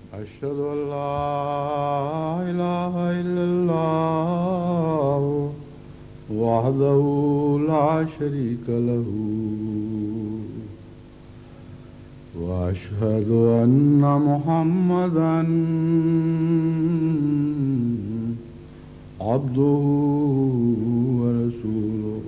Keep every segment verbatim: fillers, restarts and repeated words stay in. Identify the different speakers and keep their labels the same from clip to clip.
Speaker 1: أشهد أن لا إله إلا الله وحده لا شريك له وأشهد أن محمدا عبده ورسوله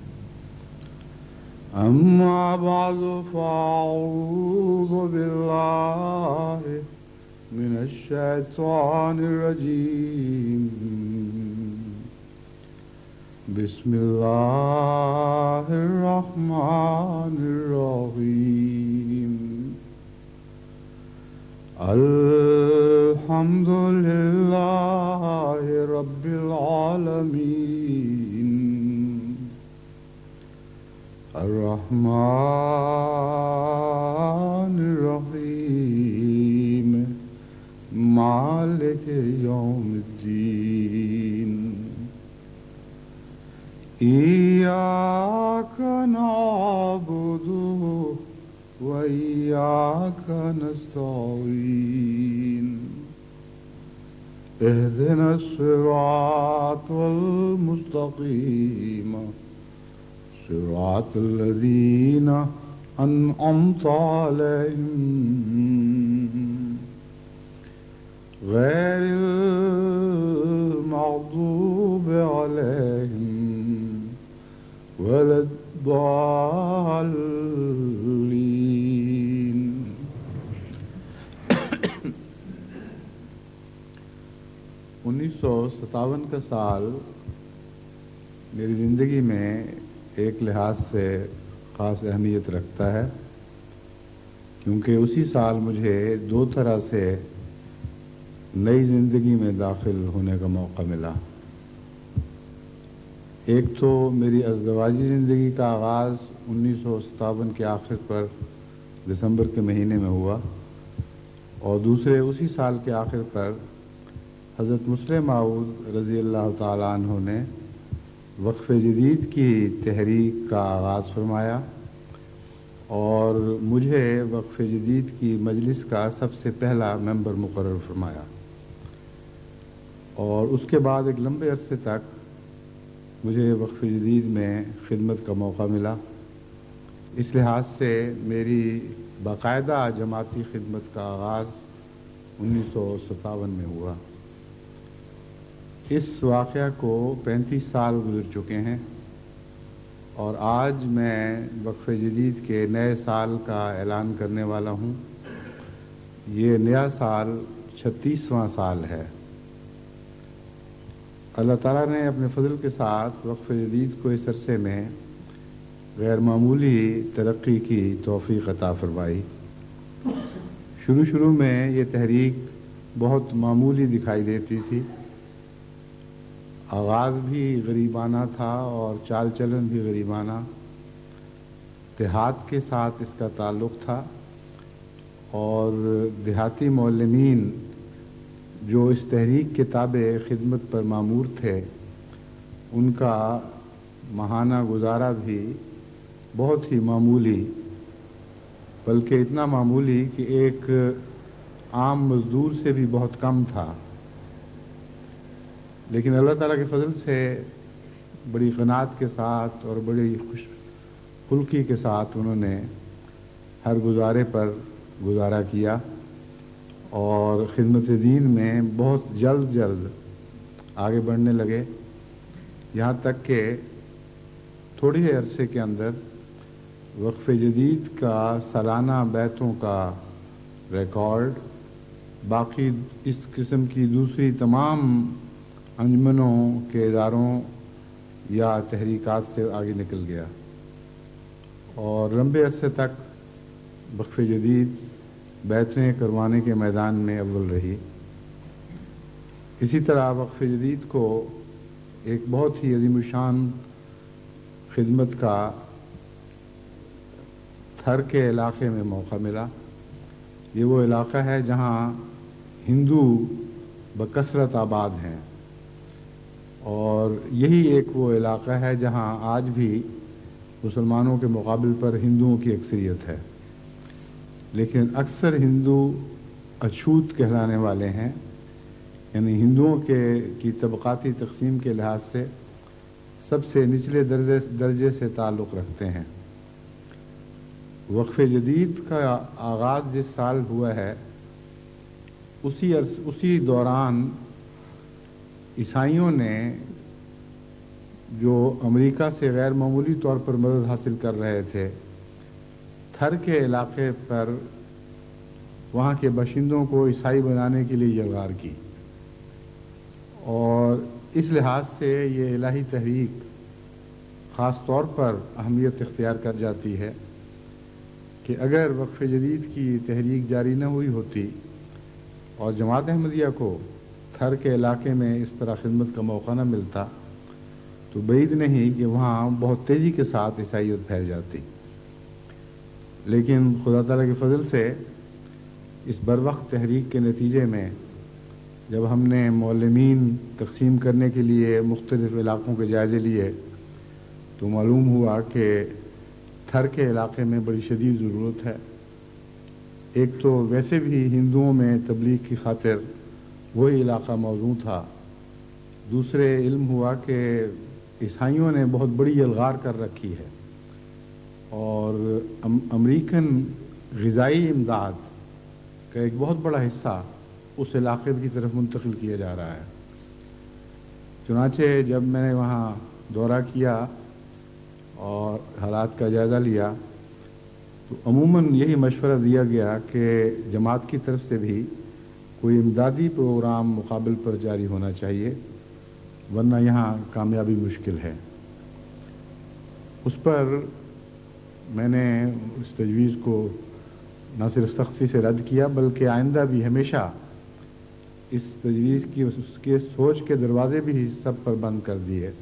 Speaker 1: أما بعد فأعوذ بالله من الشيطان الرجيم بسم الله الرحمن الرحيم الحمد لله رب العالمين الرحمن الرحيم مالك يوم الدين إياك نعبد وإياك نستعين اهدنا الصراط المستقيم صراط الذين أنعمت عليهم غير المغضوب عليهم ولا الضالين. انیس سو ستاون کا سال میری زندگی میں ایک لحاظ سے خاص اہمیت رکھتا ہے، کیونکہ اسی سال مجھے دو طرح سے نئی زندگی میں داخل ہونے کا موقع ملا۔ ایک تو میری ازدواجی زندگی کا آغاز انیس سو ستاون کے آخر پر دسمبر کے مہینے میں ہوا، اور دوسرے اسی سال کے آخر پر حضرت مسلم موعود رضی اللہ تعالیٰ عنہ نے وقف جدید کی تحریک کا آغاز فرمایا اور مجھے وقف جدید کی مجلس کا سب سے پہلا ممبر مقرر فرمایا، اور اس کے بعد ایک لمبے عرصے تک مجھے وقف جدید میں خدمت کا موقع ملا۔ اس لحاظ سے میری باقاعدہ جماعتی خدمت کا آغاز انیس سو ستاون میں ہوا۔ اس واقعہ کو پینتیس سال گزر چکے ہیں، اور آج میں وقف جدید کے نئے سال کا اعلان کرنے والا ہوں۔ یہ نیا سال چھتیسواں سال ہے۔ اللہ تعالیٰ نے اپنے فضل کے ساتھ وقف جدید کو اس عرصے میں غیر معمولی ترقی کی توفیق عطا فرمائی۔ شروع شروع میں یہ تحریک بہت معمولی دکھائی دیتی تھی، آغاز بھی غریبانہ تھا اور چال چلن بھی غریبانہ، دیہات کے ساتھ اس کا تعلق تھا، اور دیہاتی معلمین جو اس تحریک کے تابع خدمت پر مامور تھے، ان کا ماہانہ گزارا بھی بہت ہی معمولی، بلکہ اتنا معمولی کہ ایک عام مزدور سے بھی بہت کم تھا۔ لیکن اللہ تعالیٰ کے فضل سے بڑی قناعت کے ساتھ اور بڑی خوش خلقی کے ساتھ انہوں نے ہر گزارے پر گزارا کیا، اور خدمت دین میں بہت جلد جلد آگے بڑھنے لگے، یہاں تک کہ تھوڑے ہی عرصے کے اندر وقف جدید کا سالانہ بیعتوں کا ریکارڈ باقی اس قسم کی دوسری تمام انجمنوں کے اداروں یا تحریکات سے آگے نکل گیا، اور لمبے عرصے تک وقف جدید بیعتیں کروانے کے میدان میں اول رہی۔ اسی طرح وقف جدید کو ایک بہت ہی عظیم الشان خدمت کا تھر کے علاقے میں موقع ملا۔ یہ وہ علاقہ ہے جہاں ہندو بکثرت آباد ہیں، اور یہی ایک وہ علاقہ ہے جہاں آج بھی مسلمانوں کے مقابل پر ہندوؤں کی اکثریت ہے، لیکن اکثر ہندو اچھوت کہلانے والے ہیں، یعنی ہندوؤں کے کی طبقاتی تقسیم کے لحاظ سے سب سے نچلے درجے درجے سے تعلق رکھتے ہیں۔ وقف جدید کا آغاز جس سال ہوا ہے اسی اسی دوران عیسائیوں نے جو امریکہ سے غیر معمولی طور پر مدد حاصل کر رہے تھے، تھر کے علاقے پر وہاں کے باشندوں کو عیسائی بنانے کے لیے یلغار کی، اور اس لحاظ سے یہ الہی تحریک خاص طور پر اہمیت اختیار کر جاتی ہے کہ اگر وقف جدید کی تحریک جاری نہ ہوئی ہوتی اور جماعت احمدیہ کو تھر کے علاقے میں اس طرح خدمت کا موقع نہ ملتا تو بعید نہیں کہ وہاں بہت تیزی کے ساتھ عیسائیت پھیل جاتی۔ لیکن خدا تعالیٰ کے فضل سے اس بروقت تحریک کے نتیجے میں جب ہم نے معلمین تقسیم کرنے کے لیے مختلف علاقوں کے جائزے لیے تو معلوم ہوا کہ تھر کے علاقے میں بڑی شدید ضرورت ہے۔ ایک تو ویسے بھی ہندوؤں میں تبلیغ کی خاطر وہی علاقہ موزوں تھا، دوسرے علم ہوا کہ عیسائیوں نے بہت بڑی یلغار کر رکھی ہے اور امریکن غذائی امداد کا ایک بہت بڑا حصہ اس علاقے کی طرف منتقل کیا جا رہا ہے۔ چنانچہ جب میں نے وہاں دورہ کیا اور حالات کا جائزہ لیا تو عموماً یہی مشورہ دیا گیا کہ جماعت کی طرف سے بھی کوئی امدادی پروگرام مقابل پر جاری ہونا چاہیے، ورنہ یہاں کامیابی مشکل ہے۔ اس پر میں نے اس تجویز کو نہ صرف سختی سے رد کیا بلکہ آئندہ بھی ہمیشہ اس تجویز کی اس کے سوچ کے دروازے بھی سب پر بند کر دیے،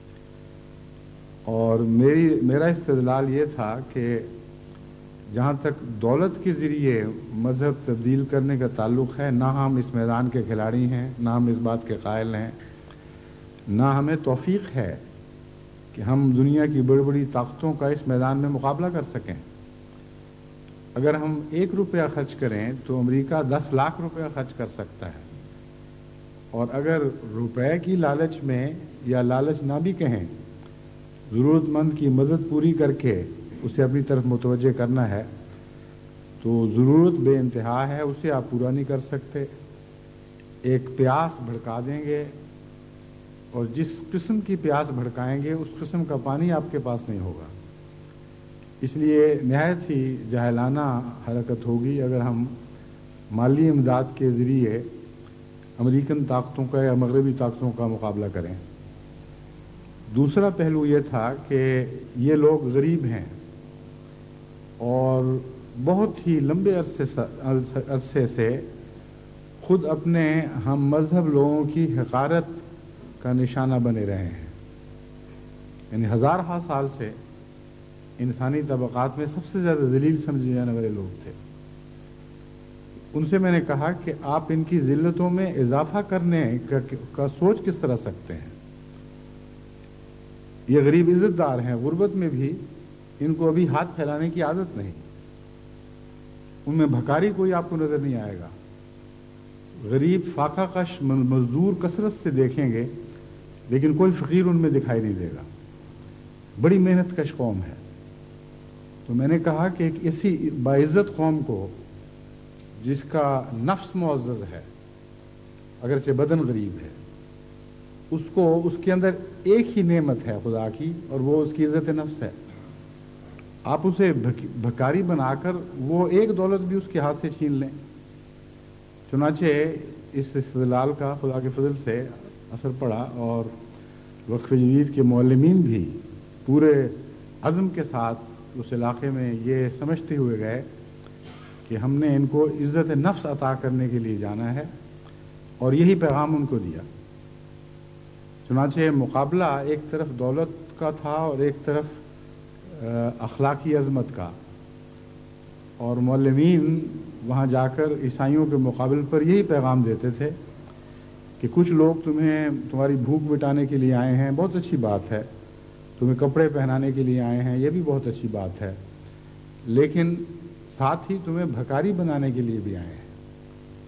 Speaker 1: اور میری میرا استدلال یہ تھا کہ جہاں تک دولت کے ذریعے مذہب تبدیل کرنے کا تعلق ہے، نہ ہم اس میدان کے کھلاڑی ہیں، نہ ہم اس بات کے قائل ہیں، نہ ہمیں توفیق ہے کہ ہم دنیا کی بڑی بڑی طاقتوں کا اس میدان میں مقابلہ کر سکیں۔ اگر ہم ایک روپیہ خرچ کریں تو امریکہ دس لاکھ روپیہ خرچ کر سکتا ہے، اور اگر روپے کی لالچ میں یا لالچ نہ بھی کہیں، ضرورت مند کی مدد پوری کر کے اسے اپنی طرف متوجہ کرنا ہے تو ضرورت بے انتہا ہے، اسے آپ پورا نہیں کر سکتے۔ ایک پیاس بھڑکا دیں گے اور جس قسم کی پیاس بھڑکائیں گے اس قسم کا پانی آپ کے پاس نہیں ہوگا۔ اس لیے نہایت ہی جاہلانہ حرکت ہوگی اگر ہم مالی امداد کے ذریعے امریکن طاقتوں کا یا مغربی طاقتوں کا مقابلہ کریں۔ دوسرا پہلو یہ تھا کہ یہ لوگ غریب ہیں اور بہت ہی لمبے عرصے عرصے سے خود اپنے ہم مذہب لوگوں کی حقارت کا نشانہ بنے رہے ہیں، یعنی ہزار ہا سال سے انسانی طبقات میں سب سے زیادہ ذلیل سمجھے جانے والے لوگ تھے۔ ان سے میں نے کہا کہ آپ ان کی ذلتوں میں اضافہ کرنے کا, کا سوچ کس طرح سکتے ہیں؟ یہ غریب عزت دار ہیں، غربت میں بھی ان کو ابھی ہاتھ پھیلانے کی عادت نہیں، ان میں بھکاری کوئی آپ کو نظر نہیں آئے گا۔ غریب فاقہ کش مزدور کثرت سے دیکھیں گے لیکن کوئی فقیر ان میں دکھائی نہیں دے گا، بڑی محنت کش قوم ہے۔ تو میں نے کہا کہ ایک ایسی باعزت قوم کو جس کا نفس معزز ہے اگرچہ بدن غریب ہے، اس کو اس کے اندر ایک ہی نعمت ہے خدا کی اور وہ اس کی عزت نفس ہے، آپ اسے بھکاری بنا کر وہ ایک دولت بھی اس کے ہاتھ سے چھین لیں۔ چنانچہ اس استدلال کا خدا کے فضل سے اثر پڑا اور وقف جدید کے معلمین بھی پورے عزم کے ساتھ اس علاقے میں یہ سمجھتے ہوئے گئے کہ ہم نے ان کو عزت نفس عطا کرنے کے لیے جانا ہے، اور یہی پیغام ان کو دیا۔ چنانچہ مقابلہ ایک طرف دولت کا تھا اور ایک طرف اخلاقی عظمت کا، اور معلمین وہاں جا کر عیسائیوں کے مقابل پر یہی پیغام دیتے تھے کہ کچھ لوگ تمہیں تمہاری بھوک مٹانے کے لیے آئے ہیں، بہت اچھی بات ہے، تمہیں کپڑے پہنانے کے لیے آئے ہیں، یہ بھی بہت اچھی بات ہے، لیکن ساتھ ہی تمہیں بھکاری بنانے کے لیے بھی آئے ہیں۔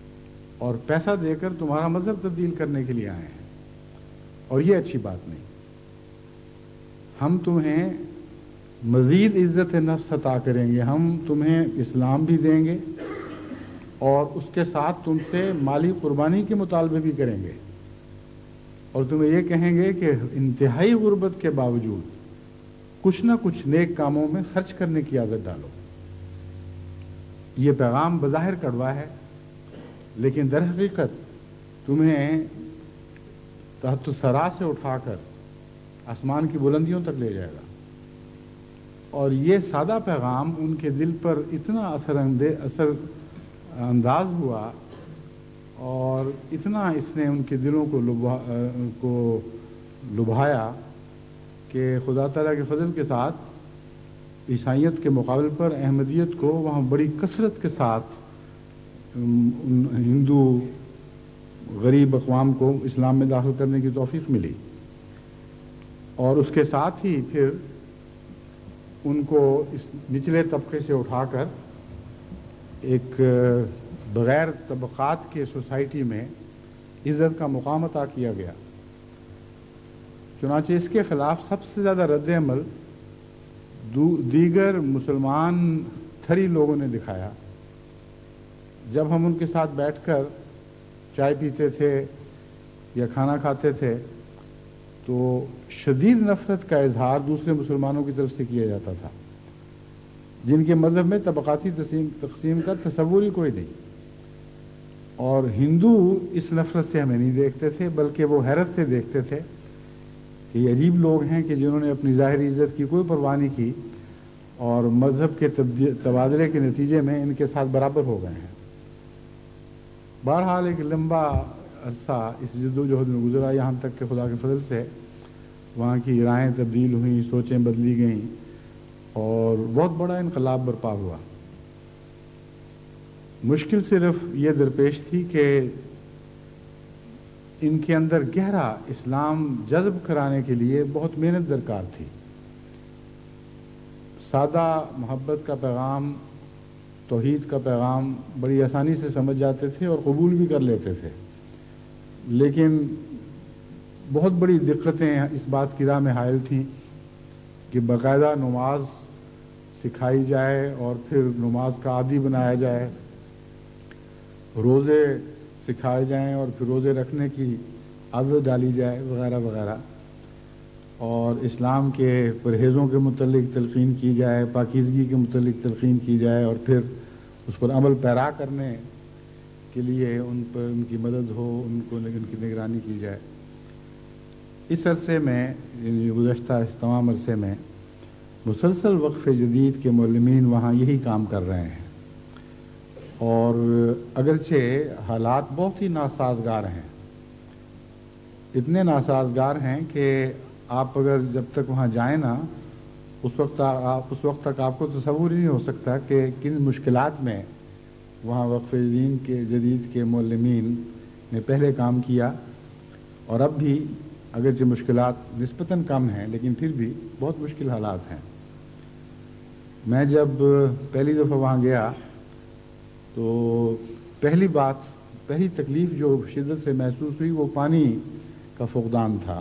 Speaker 1: اور پیسہ دے کر تمہارا مذہب تبدیل کرنے کے لیے آئے ہیں، اور یہ اچھی بات نہیں۔ ہم تمہیں مزید عزت نفس عطا کریں گے، ہم تمہیں اسلام بھی دیں گے اور اس کے ساتھ تم سے مالی قربانی کے مطالبے بھی کریں گے، اور تمہیں یہ کہیں گے کہ انتہائی غربت کے باوجود کچھ نہ کچھ نیک کاموں میں خرچ کرنے کی عادت ڈالو۔ یہ پیغام بظاہر کڑوا ہے، لیکن در حقیقت تمہیں تحت الثری سے اٹھا کر آسمان کی بلندیوں تک لے جائے گا۔ اور یہ سادہ پیغام ان کے دل پر اتنا اثر اثر انداز ہوا اور اتنا اس نے ان کے دلوں کو لبھا کو لبھایا کہ خدا تعالیٰ کے فضل کے ساتھ عیسائیت کے مقابل پر احمدیت کو وہاں بڑی کثرت کے ساتھ ہندو غریب اقوام کو اسلام میں داخل کرنے کی توفیق ملی، اور اس کے ساتھ ہی پھر ان کو اس نچلے طبقے سے اٹھا کر ایک بغیر طبقات کے سوسائٹی میں عزت کا مقام عطا کیا گیا۔ چنانچہ اس کے خلاف سب سے زیادہ رد عمل دیگر مسلمان تھری لوگوں نے دکھایا۔ جب ہم ان کے ساتھ بیٹھ کر چائے پیتے تھے یا کھانا کھاتے تھے تو شدید نفرت کا اظہار دوسرے مسلمانوں کی طرف سے کیا جاتا تھا، جن کے مذہب میں طبقاتی تقسیم تقسیم کا تصور ہی کوئی نہیں، اور ہندو اس نفرت سے ہمیں نہیں دیکھتے تھے، بلکہ وہ حیرت سے دیکھتے تھے کہ یہ عجیب لوگ ہیں کہ جنہوں نے اپنی ظاہری عزت کی کوئی پرواہ نہیں کی اور مذہب کے تبادلے کے نتیجے میں ان کے ساتھ برابر ہو گئے ہیں۔ بہرحال ایک لمبا عرصہ اس جد و جہد میں گزرا، یہاں تک کہ خدا کے فضل سے وہاں کی رائیں تبدیل ہوئیں، سوچیں بدلی گئیں اور بہت بڑا انقلاب برپا ہوا۔ مشکل صرف یہ درپیش تھی کہ ان کے اندر گہرا اسلام جذب کرانے کے لیے بہت محنت درکار تھی۔ سادہ محبت کا پیغام، توحید کا پیغام بڑی آسانی سے سمجھ جاتے تھے اور قبول بھی کر لیتے تھے، لیکن بہت بڑی دقتیں اس بات کی راہ میں حائل تھیں کہ باقاعدہ نماز سکھائی جائے اور پھر نماز کا عادی بنایا جائے، روزے سکھائے جائیں اور پھر روزے رکھنے کی عادت ڈالی جائے وغیرہ وغیرہ، اور اسلام کے پرہیزوں کے متعلق تلقین کی جائے، پاکیزگی کے متعلق تلقین کی جائے، اور پھر اس پر عمل پیرا کرنے کے لیے ان پر ان کی مدد ہو، ان کو ان کی نگرانی کی جائے۔ اس عرصے میں یعنی گزشتہ اس تمام عرصے میں مسلسل وقف جدید کے معلمین وہاں یہی کام کر رہے ہیں، اور اگرچہ حالات بہت ہی ناسازگار ہیں، اتنے ناسازگار ہیں کہ آپ اگر جب تک وہاں جائیں نا اس وقت آپ اس وقت تک آپ کو تصور ہی نہیں ہو سکتا کہ کن مشکلات میں وہاں وقف دین کے جدید کے معلمین نے پہلے کام کیا، اور اب بھی اگرچہ مشکلات نسبتاً کم ہیں لیکن پھر بھی بہت مشکل حالات ہیں۔ میں جب پہلی دفعہ وہاں گیا تو پہلی بات پہلی تکلیف جو شدت سے محسوس ہوئی وہ پانی کا فقدان تھا۔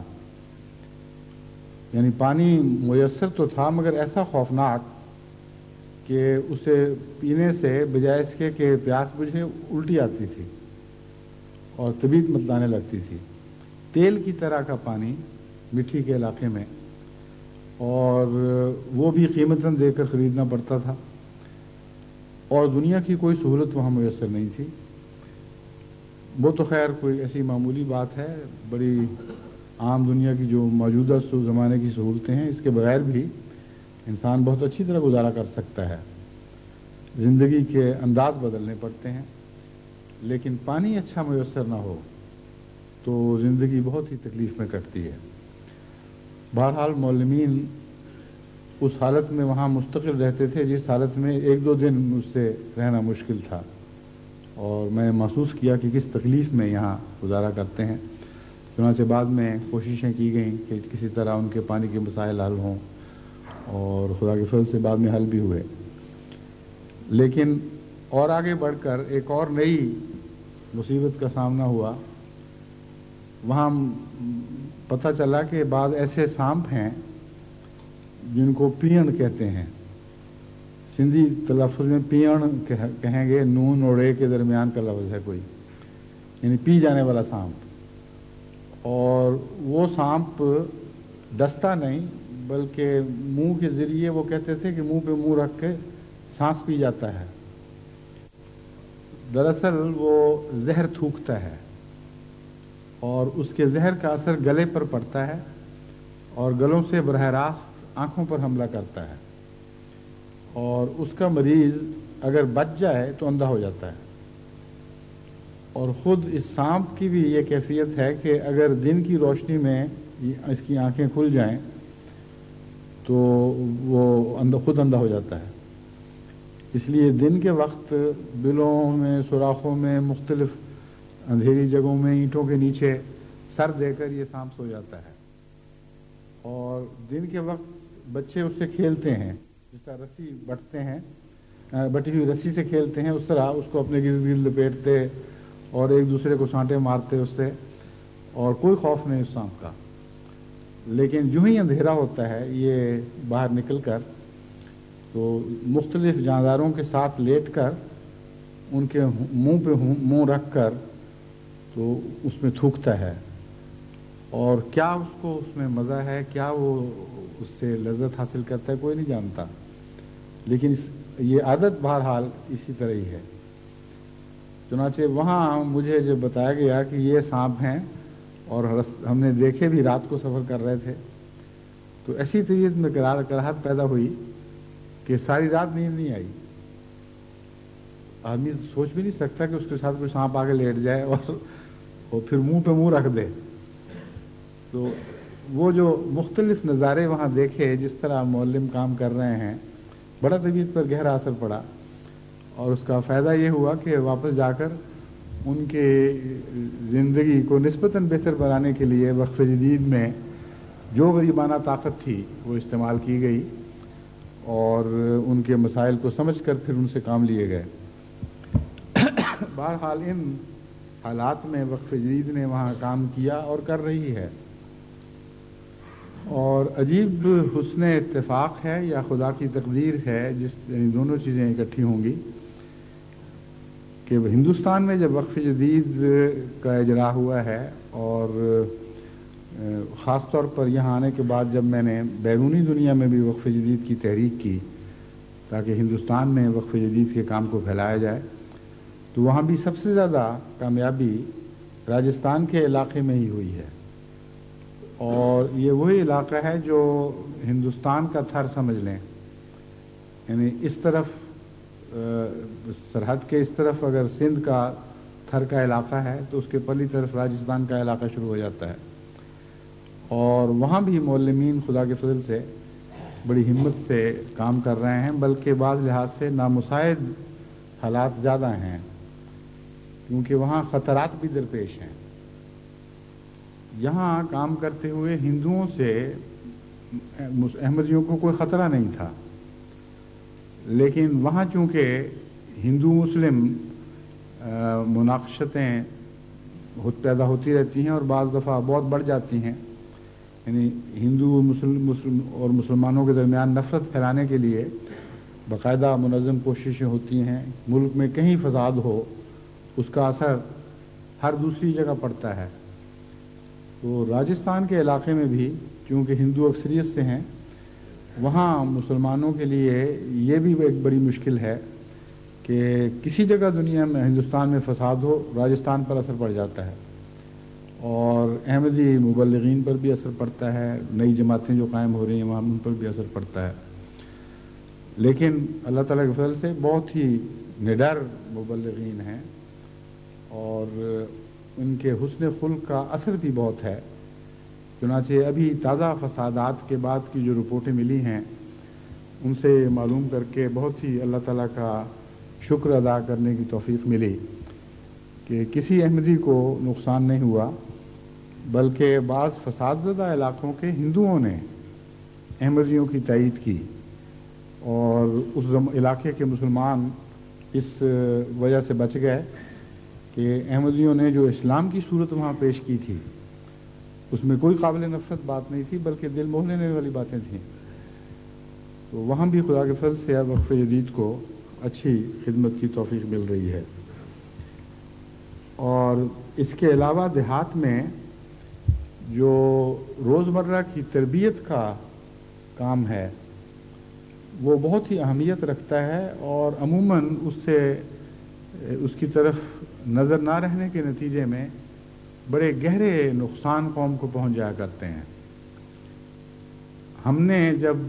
Speaker 1: یعنی پانی میسر تو تھا مگر ایسا خوفناک کہ اسے پینے سے بجائے اس کے کہ پیاس بجھے الٹی آتی تھی اور طبیعت متلانے لگتی تھی، تیل کی طرح کا پانی مٹی کے علاقے میں، اور وہ بھی قیمتاً دے کر خریدنا پڑتا تھا، اور دنیا کی کوئی سہولت وہاں میسر نہیں تھی۔ وہ تو خیر کوئی ایسی معمولی بات ہے، بڑی عام دنیا کی جو موجودہ زمانے کی سہولتیں ہیں، اس کے بغیر بھی انسان بہت اچھی طرح گزارا کر سکتا ہے، زندگی کے انداز بدلنے پڑتے ہیں، لیکن پانی اچھا میسر نہ ہو تو زندگی بہت ہی تکلیف میں کٹتی ہے۔ بہرحال معلمین اس حالت میں وہاں مستقل رہتے تھے جس حالت میں ایک دو دن مجھ سے رہنا مشکل تھا، اور میں محسوس کیا کہ کس تکلیف میں یہاں گزارا کرتے ہیں۔ چنانچہ بعد میں کوششیں کی گئیں کہ کسی طرح ان کے پانی کے مسائل حل ہوں، اور خدا کے فضل سے بعد میں حل بھی ہوئے، لیکن اور آگے بڑھ کر ایک اور نئی मुसीबत का सामना हुआ, वहाँ पता चला कि बाद ऐसे सांप हैं जिनको पीण कहते हैं। सिंधी तलफ़ुज़ में पीण कहेंगे, नून और ए के दरमियान का लफ्ज़ है कोई, यानी पी जाने वाला सांप। और वो सांप डसता नहीं, बल्कि मुंह के ज़रिए, वो कहते थे कि मुंह पे मुंह रख के सांस पी जाता है। दरअसल वो जहर थूकता है और उसके जहर का असर गले पर पड़ता है और गलों से बरह रास्त आँखों पर हमला करता है, और उसका मरीज़ अगर बच जाए तो अंधा हो जाता है। और ख़ुद इस सांप की भी ये कैफियत है कि अगर दिन की रोशनी में इसकी आंखें खुल जाएं तो वो अंधा खुद अंधा हो जाता है। इसलिए दिन के वक्त बिलों में, सुराखों में, मुख्तलिफ अंधेरी जगहों में, ईंटों के नीचे सर देकर ये सांप सो जाता है। और दिन के वक्त बच्चे उससे खेलते हैं, जिस तरह रस्सी बटते हैं, बटी हुई रस्सी से खेलते हैं, उस तरह उसको अपने गिर्द गिर्द लपेटते और एक दूसरे को सांटे मारते उससे, और कोई खौफ नहीं उस सांप का। लेकिन यूं ही अंधेरा होता है, ये बाहर निकल कर तो मुख्तलिफ जानदारों के साथ लेट कर उनके मुंह पे मुंह रख कर तो उसमें थूकता है। और क्या उसको उसमें मज़ा है, क्या वो उससे लज्जत हासिल करता है, कोई नहीं जानता। लेकिन इस ये आदत बहरहाल इसी तरह ही है। चुनाचे वहाँ मुझे जब बताया गया कि ये सांप हैं और हमने देखे भी, रात को सफ़र कर रहे थे, तो ऐसी तबीयत में कराहत पैदा हुई कि सारी रात नींद नहीं आई। आदमी सोच भी नहीं सकता कि उसके साथ कोई सांप आके लेट जाए और, और फिर मुंह पे मुंह रख दे। तो वो जो मुख्तलिफ नज़ारे वहाँ देखे, जिस तरह मौल्लिम काम कर रहे हैं, बड़ा तबीयत पर गहरा असर पड़ा। और उसका फ़ायदा ये हुआ कि वापस जाकर उनके ज़िंदगी को निस्बतन बेहतर बनाने के लिए वक्फ़ जदीद में जो गरीबाना ताकत थी वो इस्तेमाल की गई और उनके मसाइल को समझकर फिर उनसे काम लिए गए। बहरहाल इन हालात में वक्फ़ जदीद ने वहाँ काम किया और कर रही है। और अजीब हुस्न इत्तेफाक है या खुदा की तकदीर है, जिस दोनों चीज़ें इकट्ठी होंगी कि हिंदुस्तान में जब वक्फ़ जदीद का इजरा हुआ है, और ख़ास तौर पर यहाँ आने के बाद जब मैंने बैरूनी दुनिया में भी वक्फ़ जदीद की तहरीक की ताकि हिंदुस्तान में वक्फ़ जदीद के काम को फैलाया जाए, तो वहाँ भी सबसे ज़्यादा कामयाबी राजस्थान के इलाके में ही हुई है। और ये वही इलाका है जो हिंदुस्तान का थर समझ लें, यानी इस तरफ सरहद के इस तरफ अगर सिंध का थर का इलाका है तो उसके पली तरफ राजस्थान का इलाका शुरू हो जाता है। और वहाँ भी मौलमीन खुदा के फजल से बड़ी हिम्मत से काम कर रहे हैं, बल्कि बाज़ लिहाज से नामुसाइद हालात ज़्यादा हैं, क्योंकि वहाँ ख़तरात भी दरपेश हैं। यहाँ काम करते हुए हिंदुओं से अहमदियों को कोई ख़तरा नहीं था, लेकिन वहाँ चूँकि हिंदू मुस्लिम मुनाक़शतें होत पैदा होती रहती हैं और बाज़ दफ़ा बहुत बढ़ जाती हैं, यानी हिंदू मुस्लिम मुस्लिम और मुसलमानों के दरमियान नफ़रत फैलाने के लिए बाकायदा मुनज़्ज़म कोशिशें होती हैं। मुल्क में कहीं फ़साद हो उसका असर हर दूसरी जगह पड़ता है। तो राजस्थान के इलाके में भी चूँकि हिंदू अक्सरियत से हैं, वहाँ मुसलमानों के लिए ये भी एक बड़ी मुश्किल है कि किसी जगह दुनिया में, हिंदुस्तान में फ़साद हो, राजस्थान पर असर पड़ जाता है और अहमदी मुबल्लिगीन पर भी असर पड़ता है, नई जमातें जो कायम हो रही हैं वहाँ उन पर भी असर पड़ता है। लेकिन अल्लाह ताला के फजल से बहुत ही निडर मुबल्लिगीन हैं और उनके हुस्न खुल्क का असर भी बहुत है। चुनाचे अभी ताज़ा फसादात के बाद की जो रिपोर्टें मिली हैं उनसे मालूम करके बहुत ही अल्लाह ताला का शुक्र अदा करने की तौफीक मिली कि किसी अहमदी को नुकसान नहीं हुआ, बल्कि बाज़ फसादज़दा इलाक़ों के हिंदुओं ने अहमदियों की तायीद की और उस इलाके के मुसलमान इस वजह से बच गए کہ احمدیوں نے جو اسلام کی صورت وہاں پیش کی تھی اس میں کوئی قابل نفرت بات نہیں تھی، بلکہ دل موہ لینے والی باتیں تھیں. تو وہاں بھی خدا کے فضل سے اب وقف جدید کو اچھی خدمت کی توفیق مل رہی ہے. اور اس کے علاوہ دیہات میں جو روزمرہ کی تربیت کا کام ہے وہ بہت ہی اہمیت رکھتا ہے، اور عموماً اس سے اس کی طرف نظر نہ رہنے کے نتیجے میں بڑے گہرے نقصان قوم کو پہنچ جایا کرتے ہیں. ہم نے جب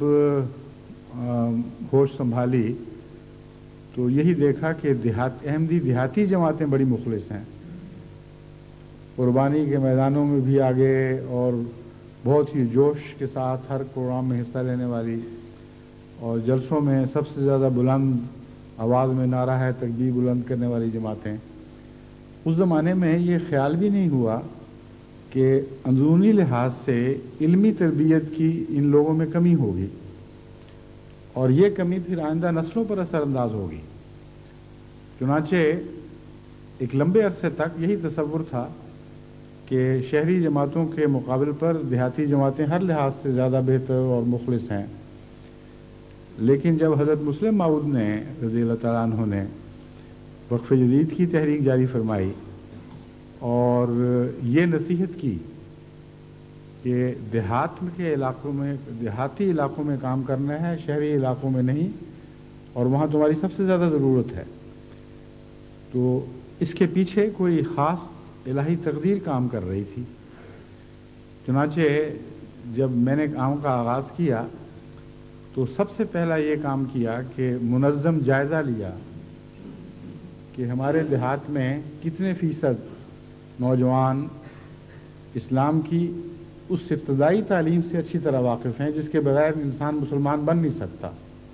Speaker 1: ہوش سنبھالی تو یہی دیکھا کہ دیہات احمدی دیہاتی جماعتیں بڑی مخلص ہیں، قربانی کے میدانوں میں بھی آگے اور بہت ہی جوش کے ساتھ ہر پروگرام میں حصہ لینے والی، اور جلسوں میں سب سے زیادہ بلند آواز میں نعرہ ہے تکبیر بلند کرنے والی جماعتیں. اس زمانے میں یہ خیال بھی نہیں ہوا کہ اندرونی لحاظ سے علمی تربیت کی ان لوگوں میں کمی ہوگی، اور یہ کمی پھر آئندہ نسلوں پر اثر انداز ہوگی. چنانچہ ایک لمبے عرصے تک یہی تصور تھا کہ شہری جماعتوں کے مقابل پر دیہاتی جماعتیں ہر لحاظ سے زیادہ بہتر اور مخلص ہیں. لیکن جب حضرت مسلم موعود نے رضی اللہ تعالیٰ عنہ نے وقف جدید کی تحریک جاری فرمائی اور یہ نصیحت کی کہ دیہات کے علاقوں میں دیہاتی علاقوں میں کام کرنا ہے، شہری علاقوں میں نہیں، اور وہاں تمہاری سب سے زیادہ ضرورت ہے، تو اس کے پیچھے کوئی خاص الہی تقدیر کام کر رہی تھی. چنانچہ جب میں نے کام کا آغاز کیا تو سب سے پہلا یہ کام کیا کہ منظم جائزہ لیا کہ ہمارے دیہات میں کتنے فیصد نوجوان اسلام کی اس ابتدائی تعلیم سے اچھی طرح واقف ہیں جس کے بغیر انسان مسلمان بن نہیں سکتا،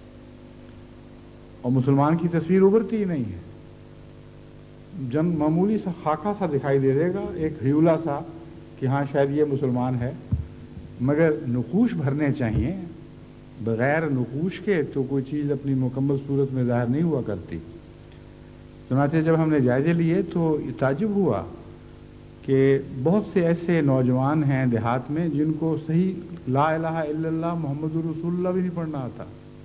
Speaker 1: اور مسلمان کی تصویر ابھرتی ہی نہیں ہے. جن معمولی سا خاکہ سا دکھائی دے دے گا، ایک ہیولا سا کہ ہاں شاید یہ مسلمان ہے، مگر نقوش بھرنے چاہیے. بغیر نقوش کے تو کوئی چیز اپنی مکمل صورت میں ظاہر نہیں ہوا کرتی. چنانچہ جب ہم نے جائزے لیے تو تعجب ہوا کہ بہت سے ایسے نوجوان ہیں دیہات میں جن کو صحیح لا الہ الا اللہ محمد رسول اللہ بھی نہیں پڑھنا آتا.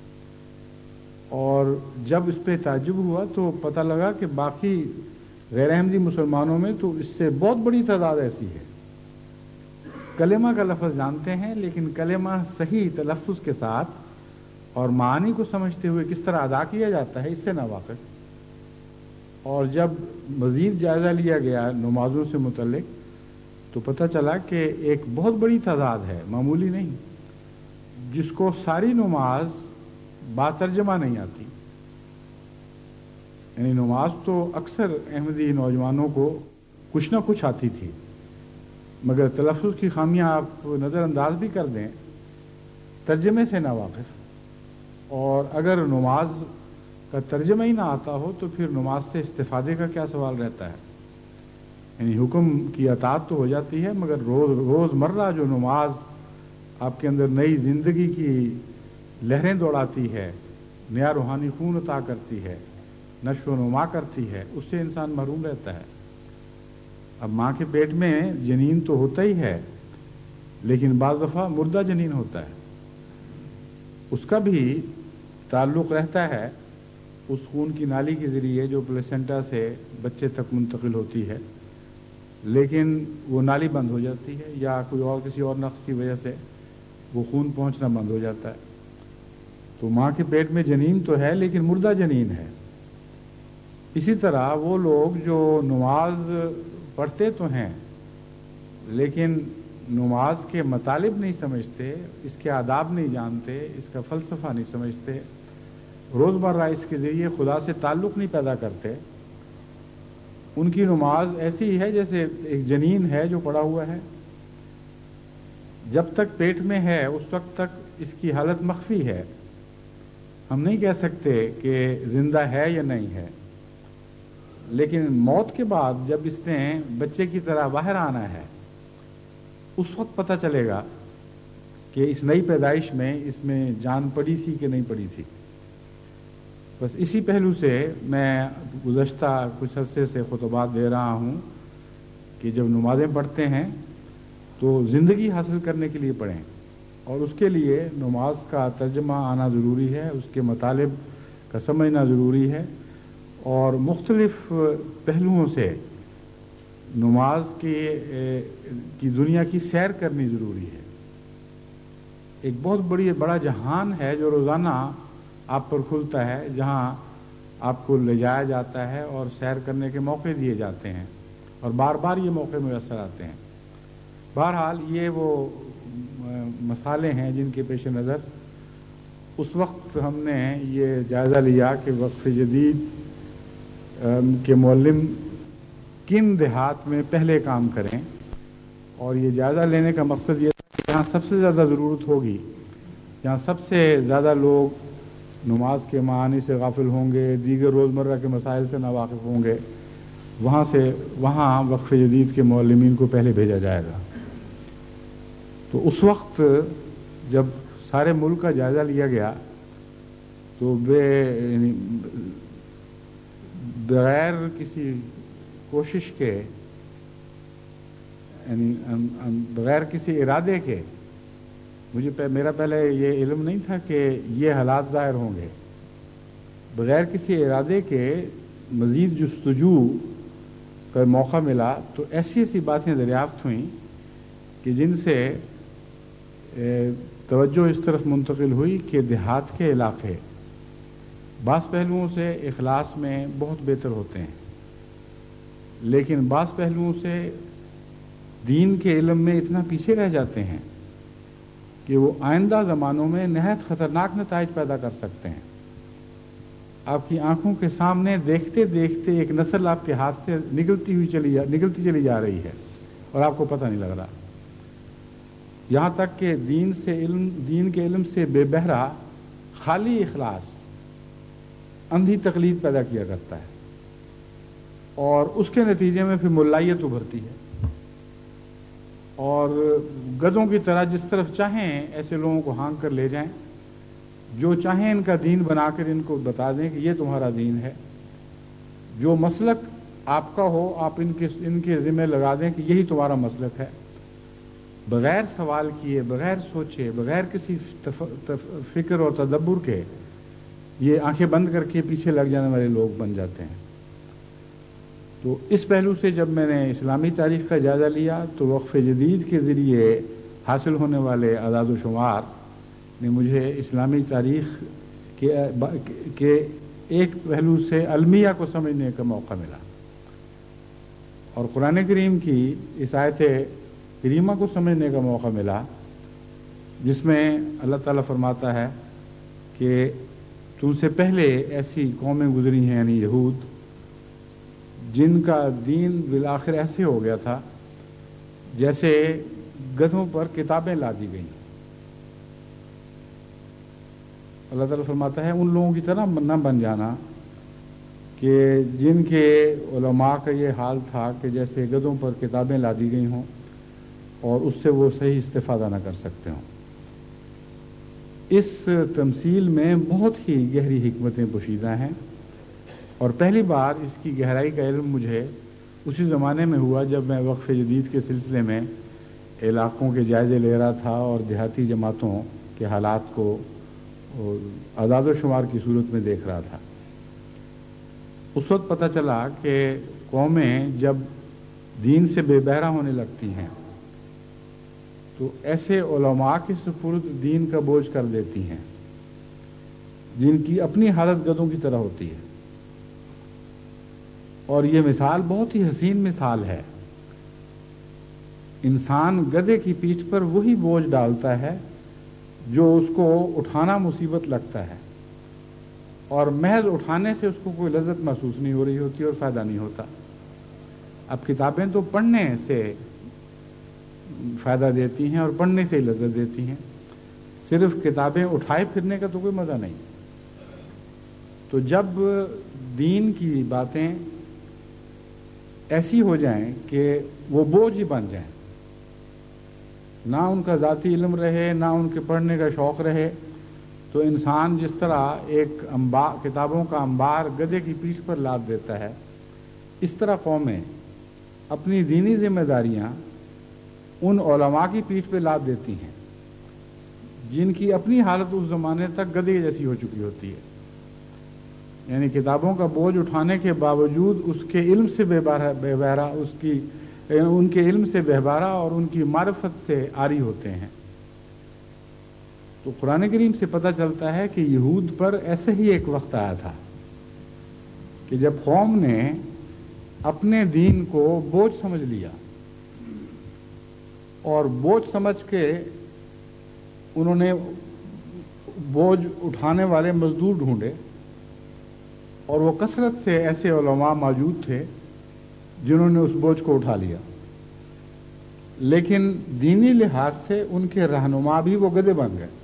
Speaker 1: اور جب اس پہ تعجب ہوا تو پتہ لگا کہ باقی غیر احمدی مسلمانوں میں تو اس سے بہت بڑی تعداد ایسی ہے، کلمہ کا لفظ جانتے ہیں لیکن کلمہ صحیح تلفظ کے ساتھ اور معانی کو سمجھتے ہوئے کس طرح ادا کیا جاتا ہے اس سے ناواقف. اور جب مزید جائزہ لیا گیا نمازوں سے متعلق تو پتہ چلا کہ ایک بہت بڑی تعداد ہے، معمولی نہیں، جس کو ساری نماز باترجمہ نہیں آتی. یعنی نماز تو اکثر احمدی نوجوانوں کو کچھ نہ کچھ آتی تھی، مگر تلفظ کی خامیاں آپ نظر انداز بھی کر دیں، ترجمے سے ناواقف. اور اگر نماز کا ترجمہ ہی نہ آتا ہو تو پھر نماز سے استفادے کا کیا سوال رہتا ہے. یعنی حکم کی اطاعت تو ہو جاتی ہے، مگر روز روز مرہ جو نماز آپ کے اندر نئی زندگی کی لہریں دوڑاتی ہے، نیا روحانی خون عطا کرتی ہے، نشو و نما کرتی ہے، اس سے انسان محروم رہتا ہے. اب ماں کے پیٹ میں جنین تو ہوتا ہی ہے، لیکن بعض دفعہ مردہ جنین ہوتا ہے، اس کا بھی تعلق رہتا ہے اس خون کی نالی کے ذریعے جو پلیسنٹا سے بچے تک منتقل ہوتی ہے، لیکن وہ نالی بند ہو جاتی ہے یا کوئی اور کسی اور نقص کی وجہ سے وہ خون پہنچنا بند ہو جاتا ہے. تو ماں کے پیٹ میں جنین تو ہے لیکن مردہ جنین ہے. اسی طرح وہ لوگ جو نماز پڑھتے تو ہیں لیکن نماز کے مطالب نہیں سمجھتے، اس کے آداب نہیں جانتے، اس کا فلسفہ نہیں سمجھتے، روزمرہ اس کے ذریعے خدا سے تعلق نہیں پیدا کرتے، ان کی نماز ایسی ہے جیسے ایک جنین ہے جو پڑا ہوا ہے. جب تک پیٹ میں ہے اس وقت تک اس کی حالت مخفی ہے، ہم نہیں کہہ سکتے کہ زندہ ہے یا نہیں ہے. لیکن موت کے بعد جب اس نے بچے کی طرح باہر آنا ہے اس وقت پتہ چلے گا کہ اس نئی پیدائش میں اس میں جان پڑی تھی کہ نہیں پڑی تھی. بس اسی پہلو سے میں گزشتہ کچھ عرصے سے خطبات دے رہا ہوں کہ جب نمازیں پڑھتے ہیں تو زندگی حاصل کرنے کے لیے پڑھیں، اور اس کے لیے نماز کا ترجمہ آنا ضروری ہے، اس کے مطالب کا سمجھنا ضروری ہے، اور مختلف پہلوؤں سے نماز کی کی دنیا کی سیر کرنی ضروری ہے۔ ایک بہت بڑی بڑا جہان ہے جو روزانہ آپ پر کھلتا ہے، جہاں آپ کو لے جایا جاتا ہے اور سیر کرنے کے موقع دیے جاتے ہیں، اور بار بار یہ موقع میسر آتے ہیں۔ بہرحال یہ وہ مسائل ہیں جن کے پیش نظر اس وقت ہم نے یہ جائزہ لیا کہ وقف جدید کے معلم کن دیہات میں پہلے کام کریں، اور یہ جائزہ لینے کا مقصد یہ تھا کہ جہاں سب سے زیادہ ضرورت ہوگی، جہاں سب سے زیادہ لوگ نماز کے معانی سے غافل ہوں گے، دیگر روزمرہ کے مسائل سے ناواقف ہوں گے، وہاں سے وہاں وقف جدید کے معلمین کو پہلے بھیجا جائے گا۔ تو اس وقت جب سارے ملک کا جائزہ لیا گیا تو بے یعنی بغیر کسی کوشش کے، یعنی بغیر کسی ارادے کے، مجھے میرا پہلے یہ علم نہیں تھا کہ یہ حالات ظاہر ہوں گے، بغیر کسی ارادے کے مزید جستجو کا موقع ملا تو ایسی ایسی باتیں دریافت ہوئیں کہ جن سے توجہ اس طرف منتقل ہوئی کہ دیہات کے علاقے بعض پہلوؤں سے اخلاص میں بہت بہتر ہوتے ہیں، لیکن بعض پہلوؤں سے دین کے علم میں اتنا پیچھے رہ جاتے ہیں کہ وہ آئندہ زمانوں میں نہایت خطرناک نتائج پیدا کر سکتے ہیں۔ آپ کی آنکھوں کے سامنے دیکھتے دیکھتے ایک نسل آپ کے ہاتھ سے نگلتی ہوئی چلی جا نگلتی چلی جا رہی ہے اور آپ کو پتہ نہیں لگ رہا، یہاں تک کہ دین سے علم دین کے علم سے بے بہرا خالی اخلاص اندھی تقلید پیدا کیا کرتا ہے، اور اس کے نتیجے میں پھر ملائیت ابھرتی ہے، اور گدھوں کی طرح جس طرف چاہیں ایسے لوگوں کو ہانک کر لے جائیں، جو چاہیں ان کا دین بنا کر ان کو بتا دیں کہ یہ تمہارا دین ہے، جو مسلک آپ کا ہو آپ ان کے ان کے ذمہ لگا دیں کہ یہی تمہارا مسلک ہے، بغیر سوال کیے، بغیر سوچے، بغیر کسی تف... تف... فکر اور تدبر کے یہ آنکھیں بند کر کے پیچھے لگ جانے والے لوگ بن جاتے ہیں۔ تو اس پہلو سے جب میں نے اسلامی تاریخ کا جائزہ لیا تو وقف جدید کے ذریعے حاصل ہونے والے اعداد و شمار نے مجھے اسلامی تاریخ کے کے ایک پہلو سے المیہ کو سمجھنے کا موقع ملا، اور قرآن کریم کی اس آیت کریمہ کو سمجھنے کا موقع ملا جس میں اللہ تعالیٰ فرماتا ہے کہ تم سے پہلے ایسی قومیں گزری ہیں، یعنی یہود، جن کا دین بالآخر ایسے ہو گیا تھا جیسے گدھوں پر کتابیں لا دی گئیں۔ اللہ تعالیٰ فرماتا ہے ان لوگوں کی طرح نہ بن جانا کہ جن کے علماء کا یہ حال تھا کہ جیسے گدھوں پر کتابیں لا دی گئی ہوں اور اس سے وہ صحیح استفادہ نہ کر سکتے ہوں۔ اس تمثیل میں بہت ہی گہری حکمتیں پوشیدہ ہیں، اور پہلی بار اس کی گہرائی کا علم مجھے اسی زمانے میں ہوا جب میں وقف جدید کے سلسلے میں علاقوں کے جائزے لے رہا تھا اور دیہاتی جماعتوں کے حالات کو اعداد و شمار کی صورت میں دیکھ رہا تھا۔ اس وقت پتہ چلا کہ قومیں جب دین سے بے بہرا ہونے لگتی ہیں تو ایسے علماء کے سپرد دین کا بوجھ کر دیتی ہیں جن کی اپنی حالت گدھوں کی طرح ہوتی ہے، اور یہ مثال بہت ہی حسین مثال ہے۔ انسان گدھے کی پیٹھ پر وہی بوجھ ڈالتا ہے جو اس کو اٹھانا مصیبت لگتا ہے، اور محض اٹھانے سے اس کو کوئی لذت محسوس نہیں ہو رہی ہوتی اور فائدہ نہیں ہوتا۔ اب کتابیں تو پڑھنے سے فائدہ دیتی ہیں اور پڑھنے سے ہی لذت دیتی ہیں، صرف کتابیں اٹھائے پھرنے کا تو کوئی مزہ نہیں۔ تو جب دین کی باتیں ایسی ہو جائیں کہ وہ بوجھ ہی بن جائیں، نہ ان کا ذاتی علم رہے، نہ ان کے پڑھنے کا شوق رہے، تو تو انسان جس طرح ایک انبار کتابوں کا انبار گدھے کی پیٹھ پر لاد دیتا ہے، اس طرح قومیں اپنی دینی ذمہ داریاں ان علماء کی پیٹھ پہ لاد دیتی ہیں جن کی اپنی حالت اس زمانے تک گدھے جیسی ہو چکی ہوتی ہے. یعنی کتابوں کا بوجھ اٹھانے کے باوجود اس کے علم سے بے بہرا بے بہرا اس کی ان کے علم سے بہبارہ اور ان کی معرفت سے عاری ہوتے ہیں. تو قرآن کریم سے پتہ چلتا ہے کہ یہود پر ایسے ہی ایک وقت آیا تھا کہ جب قوم نے اپنے دین کو بوجھ سمجھ لیا اور بوجھ سمجھ کے انہوں نے بوجھ اٹھانے والے مزدور ڈھونڈے، اور وہ کثرت سے ایسے علماء موجود تھے جنہوں نے اس بوجھ کو اٹھا لیا، لیکن دینی لحاظ سے ان کے رہنما بھی وہ گدھے بن گئے.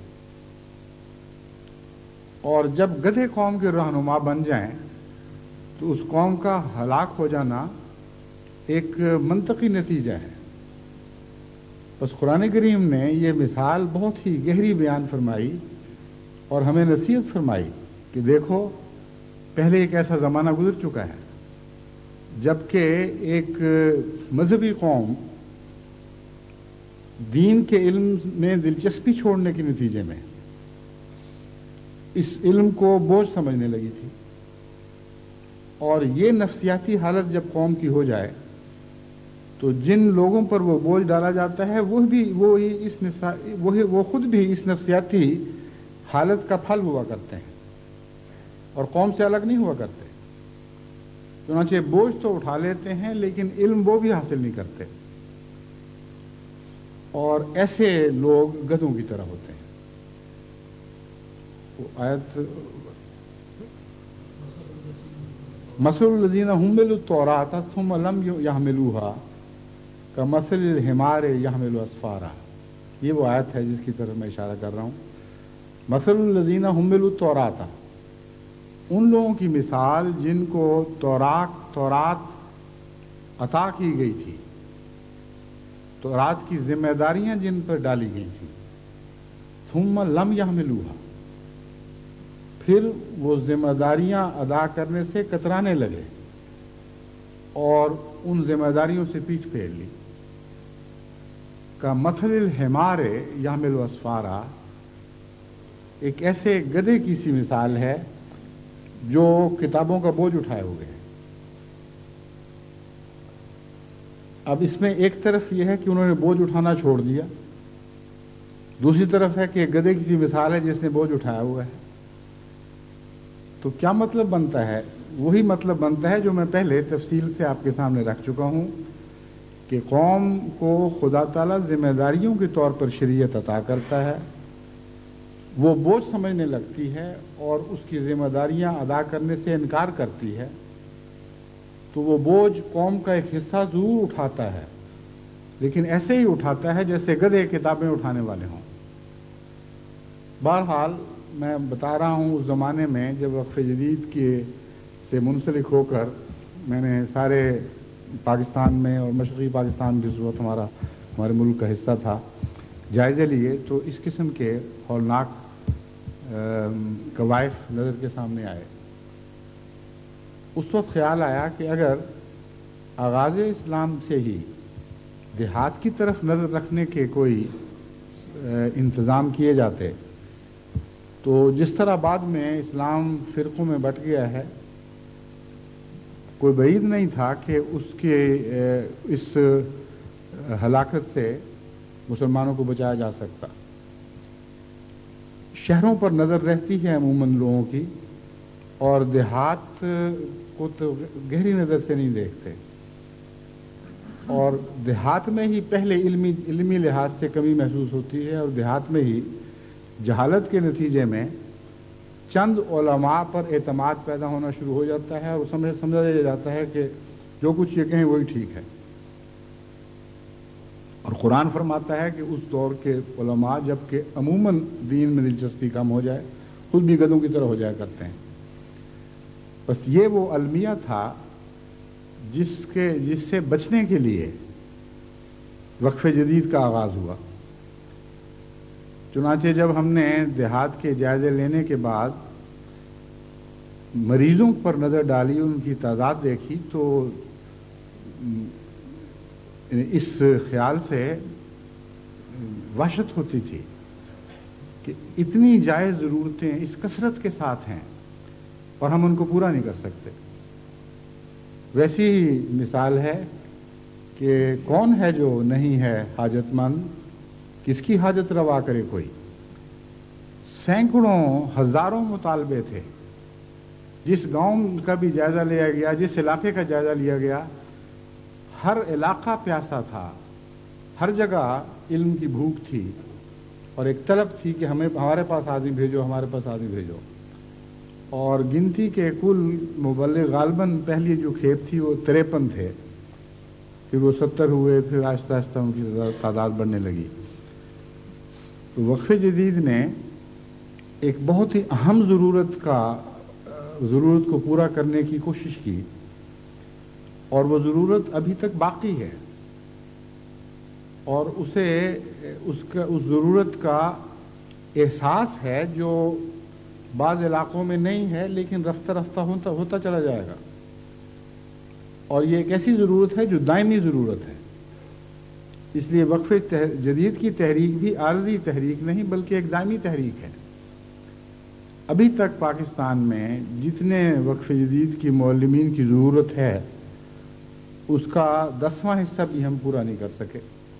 Speaker 1: اور جب گدھے قوم کے رہنما بن جائیں تو اس قوم کا ہلاک ہو جانا ایک منطقی نتیجہ ہے. بس قرآن کریم نے یہ مثال بہت ہی گہری بیان فرمائی اور ہمیں نصیحت فرمائی کہ دیکھو پہلے ایک ایسا زمانہ گزر چکا ہے جبکہ ایک مذہبی قوم دین کے علم میں دلچسپی چھوڑنے کے نتیجے میں اس علم کو بوجھ سمجھنے لگی تھی، اور یہ نفسیاتی حالت جب قوم کی ہو جائے تو جن لوگوں پر وہ بوجھ ڈالا جاتا ہے وہ بھی وہی اس وہی وہ خود بھی اس نفسیاتی حالت کا پھل ہوا کرتے ہیں اور قوم سے الگ نہیں ہوا کرتے. چنانچہ بوجھ تو اٹھا لیتے ہیں لیکن علم وہ بھی حاصل نہیں کرتے، اور ایسے لوگ گدھوں کی طرح ہوتے ہیں. وہ آیت مثل الذین حملوا التوراۃ ثم لم یحملوها کمثل الحمار یحمل اسفارا. یہ وہ آیت ہے جس کی طرف میں اشارہ کر رہا ہوں. مثل الذین حملوا التوراۃ، ان لوگوں کی مثال جن کو تورات تورات عطا کی گئی تھی، تورات کی ذمہ داریاں جن پر ڈالی گئی تھیں، ثم لم یحملوها، پھر وہ ذمہ داریاں ادا کرنے سے کترانے لگے اور ان ذمہ داریوں سے پیچھ پھیر لی. کا مثل الحمار یحمل اسفارا، ایک ایسے گدھے کی سی مثال ہے جو کتابوں کا بوجھ اٹھائے ہوئے ہیں. اب اس میں ایک طرف یہ ہے کہ انہوں نے بوجھ اٹھانا چھوڑ دیا، دوسری طرف ہے کہ گدھے کی سی مثال ہے جس نے بوجھ اٹھایا ہوا ہے. تو کیا مطلب بنتا ہے؟ وہی مطلب بنتا ہے جو میں پہلے تفصیل سے آپ کے سامنے رکھ چکا ہوں کہ قوم کو خدا تعالیٰ ذمہ داریوں کے طور پر شریعت عطا کرتا ہے، وہ بوجھ سمجھنے لگتی ہے اور اس کی ذمہ داریاں ادا کرنے سے انکار کرتی ہے، تو وہ بوجھ قوم کا ایک حصہ ضرور اٹھاتا ہے، لیکن ایسے ہی اٹھاتا ہے جیسے گدھے کتابیں اٹھانے والے ہوں. بہرحال میں بتا رہا ہوں اس زمانے میں جب وقف جدید کے سے منسلک ہو کر میں نے سارے پاکستان میں اور مشرقی پاکستان بھی اس وقت ہمارا ہمارے ملک کا حصہ تھا جائزے لیے، تو اس قسم کے ہولناک کوائف نظر کے سامنے آئے. اس وقت خیال آیا کہ اگر آغاز اسلام سے ہی دیہات کی طرف نظر رکھنے کے کوئی انتظام کیے جاتے تو جس طرح بعد میں اسلام فرقوں میں بٹ گیا ہے، کوئی بعید نہیں تھا کہ اس کے اس ہلاکت سے مسلمانوں کو بچایا جا سکتا. شہروں پر نظر رہتی ہے عموماً لوگوں کی، اور دیہات کو تو گہری نظر سے نہیں دیکھتے، اور دیہات میں ہی پہلے علمی علمی لحاظ سے کمی محسوس ہوتی ہے، اور دیہات میں ہی جہالت کے نتیجے میں چند علماء پر اعتماد پیدا ہونا شروع ہو جاتا ہے، اور سمجھ سمجھا جاتا ہے کہ جو کچھ یہ کہیں وہی ٹھیک ہے. اور قرآن فرماتا ہے کہ اس دور کے علماء جبکہ عموماً دین میں دلچسپی کم ہو جائے خود بھی گدھوں کی طرح ہو جایا کرتے ہیں. بس یہ وہ المیہ تھا جس کے جس سے بچنے کے لیے وقف جدید کا آغاز ہوا. چنانچہ جب ہم نے دیہات کے جائزے لینے کے بعد مریضوں پر نظر ڈالی، ان کی تعداد دیکھی، تو اس خیال سے وحشت ہوتی تھی کہ اتنی جائز ضرورتیں اس کثرت کے ساتھ ہیں اور ہم ان کو پورا نہیں کر سکتے۔ ویسی ہی مثال ہے کہ کون ہے جو نہیں ہے حاجت مند، کس کی حاجت روا کرے کوئی۔ سینکڑوں ہزاروں مطالبے تھے، جس گاؤں کا بھی جائزہ لیا گیا، جس علاقے کا جائزہ لیا گیا، ہر علاقہ پیاسا تھا، ہر جگہ علم کی بھوک تھی اور ایک طلب تھی کہ ہمیں ہمارے پاس آدمی بھیجو، ہمارے پاس آدمی بھیجو۔ اور گنتی کے کل مبلغ غالباً پہلی جو کھیپ تھی وہ تریپن تھے، پھر وہ ستر ہوئے، پھر آہستہ آہستہ ان کی تعداد بڑھنے لگی۔ تو وقف جدید نے ایک بہت ہی اہم ضرورت کا ضرورت کو پورا کرنے کی کوشش کی، اور وہ ضرورت ابھی تک باقی ہے، اور اسے اس کا اس ضرورت کا احساس ہے جو بعض علاقوں میں نہیں ہے، لیکن رفتہ رفتہ ہوتا ہوتا چلا جائے گا۔ اور یہ ایک ایسی ضرورت ہے جو دائمی ضرورت ہے۔ اس لیے وقف جدید کی تحریک بھی عارضی تحریک نہیں بلکہ ایک دائمی تحریک ہے۔ ابھی تک پاکستان میں جتنے وقف جدید کی معلمین کی ضرورت ہے اس کا دسواں حصہ بھی ہم پورا نہیں کر سکے۔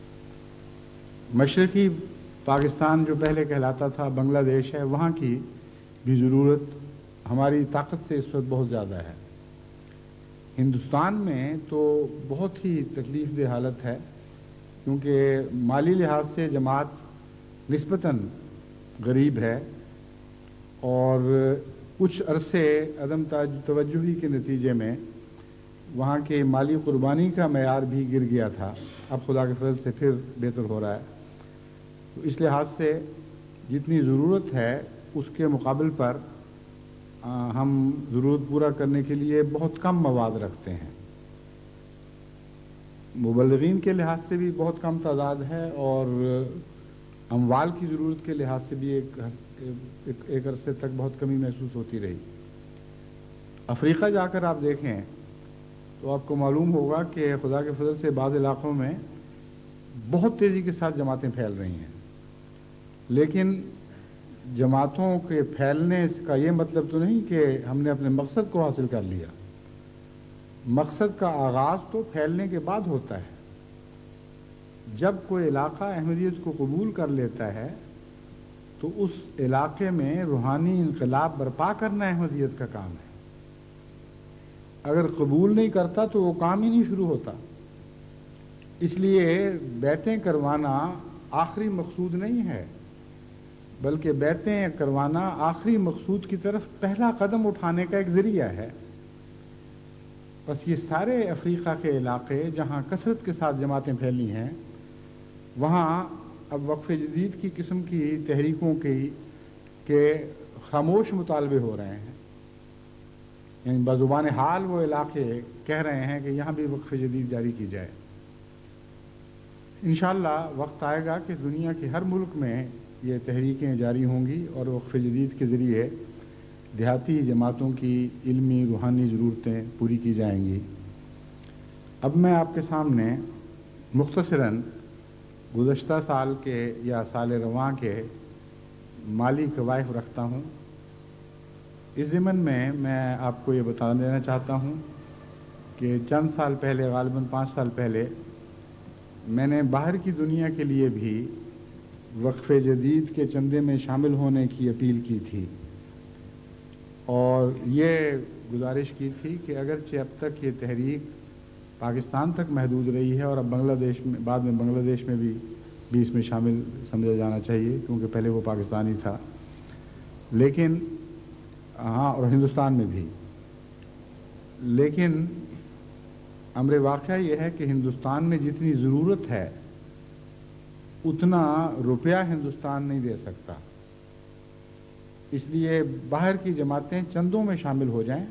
Speaker 1: مشرقی پاکستان جو پہلے کہلاتا تھا بنگلہ دیش ہے، وہاں کی بھی ضرورت ہماری طاقت سے اس وقت بہت زیادہ ہے۔ ہندوستان میں تو بہت ہی تکلیف دہ حالت ہے، کیونکہ مالی لحاظ سے جماعت نسبتاً غریب ہے، اور کچھ عرصے عدم توجہی کے نتیجے میں وہاں کے مالی قربانی کا معیار بھی گر گیا تھا۔ اب خدا کے فضل سے پھر بہتر ہو رہا ہے۔ تو اس لحاظ سے جتنی ضرورت ہے اس کے مقابل پر ہم ضرورت پورا کرنے کے لیے بہت کم مواد رکھتے ہیں۔ مبلغین کے لحاظ سے بھی بہت کم تعداد ہے، اور اموال کی ضرورت کے لحاظ سے بھی ایک ایک, ایک عرصے تک بہت کمی محسوس ہوتی رہی۔ افریقہ جا کر آپ دیکھیں تو آپ کو معلوم ہوگا کہ خدا کے فضل سے بعض علاقوں میں بہت تیزی کے ساتھ جماعتیں پھیل رہی ہیں، لیکن جماعتوں کے پھیلنے کا یہ مطلب تو نہیں کہ ہم نے اپنے مقصد کو حاصل کر لیا۔ مقصد کا آغاز تو پھیلنے کے بعد ہوتا ہے۔ جب کوئی علاقہ احمدیت کو قبول کر لیتا ہے تو اس علاقے میں روحانی انقلاب برپا کرنا احمدیت کا کام ہے۔ اگر قبول نہیں کرتا تو وہ کام ہی نہیں شروع ہوتا۔ اس لیے بیعتیں کروانا آخری مقصود نہیں ہے، بلکہ بیعتیں کروانا آخری مقصود کی طرف پہلا قدم اٹھانے کا ایک ذریعہ ہے۔ بس یہ سارے افریقہ کے علاقے جہاں کثرت کے ساتھ جماعتیں پھیلی ہیں، وہاں اب وقف جدید کی قسم کی تحریکوں کی کے خاموش مطالبے ہو رہے ہیں، یعنی بزبان حال وہ علاقے کہہ رہے ہیں کہ یہاں بھی وقف جدید جاری کی جائے۔ انشاءاللہ وقت آئے گا کہ دنیا کے ہر ملک میں یہ تحریکیں جاری ہوں گی، اور وقف جدید کے ذریعے دیہاتی جماعتوں کی علمی روحانی ضرورتیں پوری کی جائیں گی۔ اب میں آپ کے سامنے مختصراً گزشتہ سال کے یا سال رواں کے مالی کوائف رکھتا ہوں۔ اس ضمن میں میں آپ کو یہ بتا دینا چاہتا ہوں کہ چند سال پہلے، غالباً پانچ سال پہلے، میں نے باہر کی دنیا کے لیے بھی وقف جدید کے چندے میں شامل ہونے کی اپیل کی تھی، اور یہ گزارش کی تھی کہ اگرچہ اب تک یہ تحریک پاکستان تک محدود رہی ہے، اور اب بنگلہ دیش میں بعد میں بنگلہ دیش میں بھی بھی اس میں شامل سمجھا جانا چاہیے کیونکہ پہلے وہ پاکستانی تھا، لیکن ہاں اور ہندوستان میں بھی، لیکن امر واقعہ یہ ہے کہ ہندوستان میں جتنی ضرورت ہے اتنا روپیہ ہندوستان نہیں دے سکتا۔ اس لیے باہر کی جماعتیں چندوں میں شامل ہو جائیں،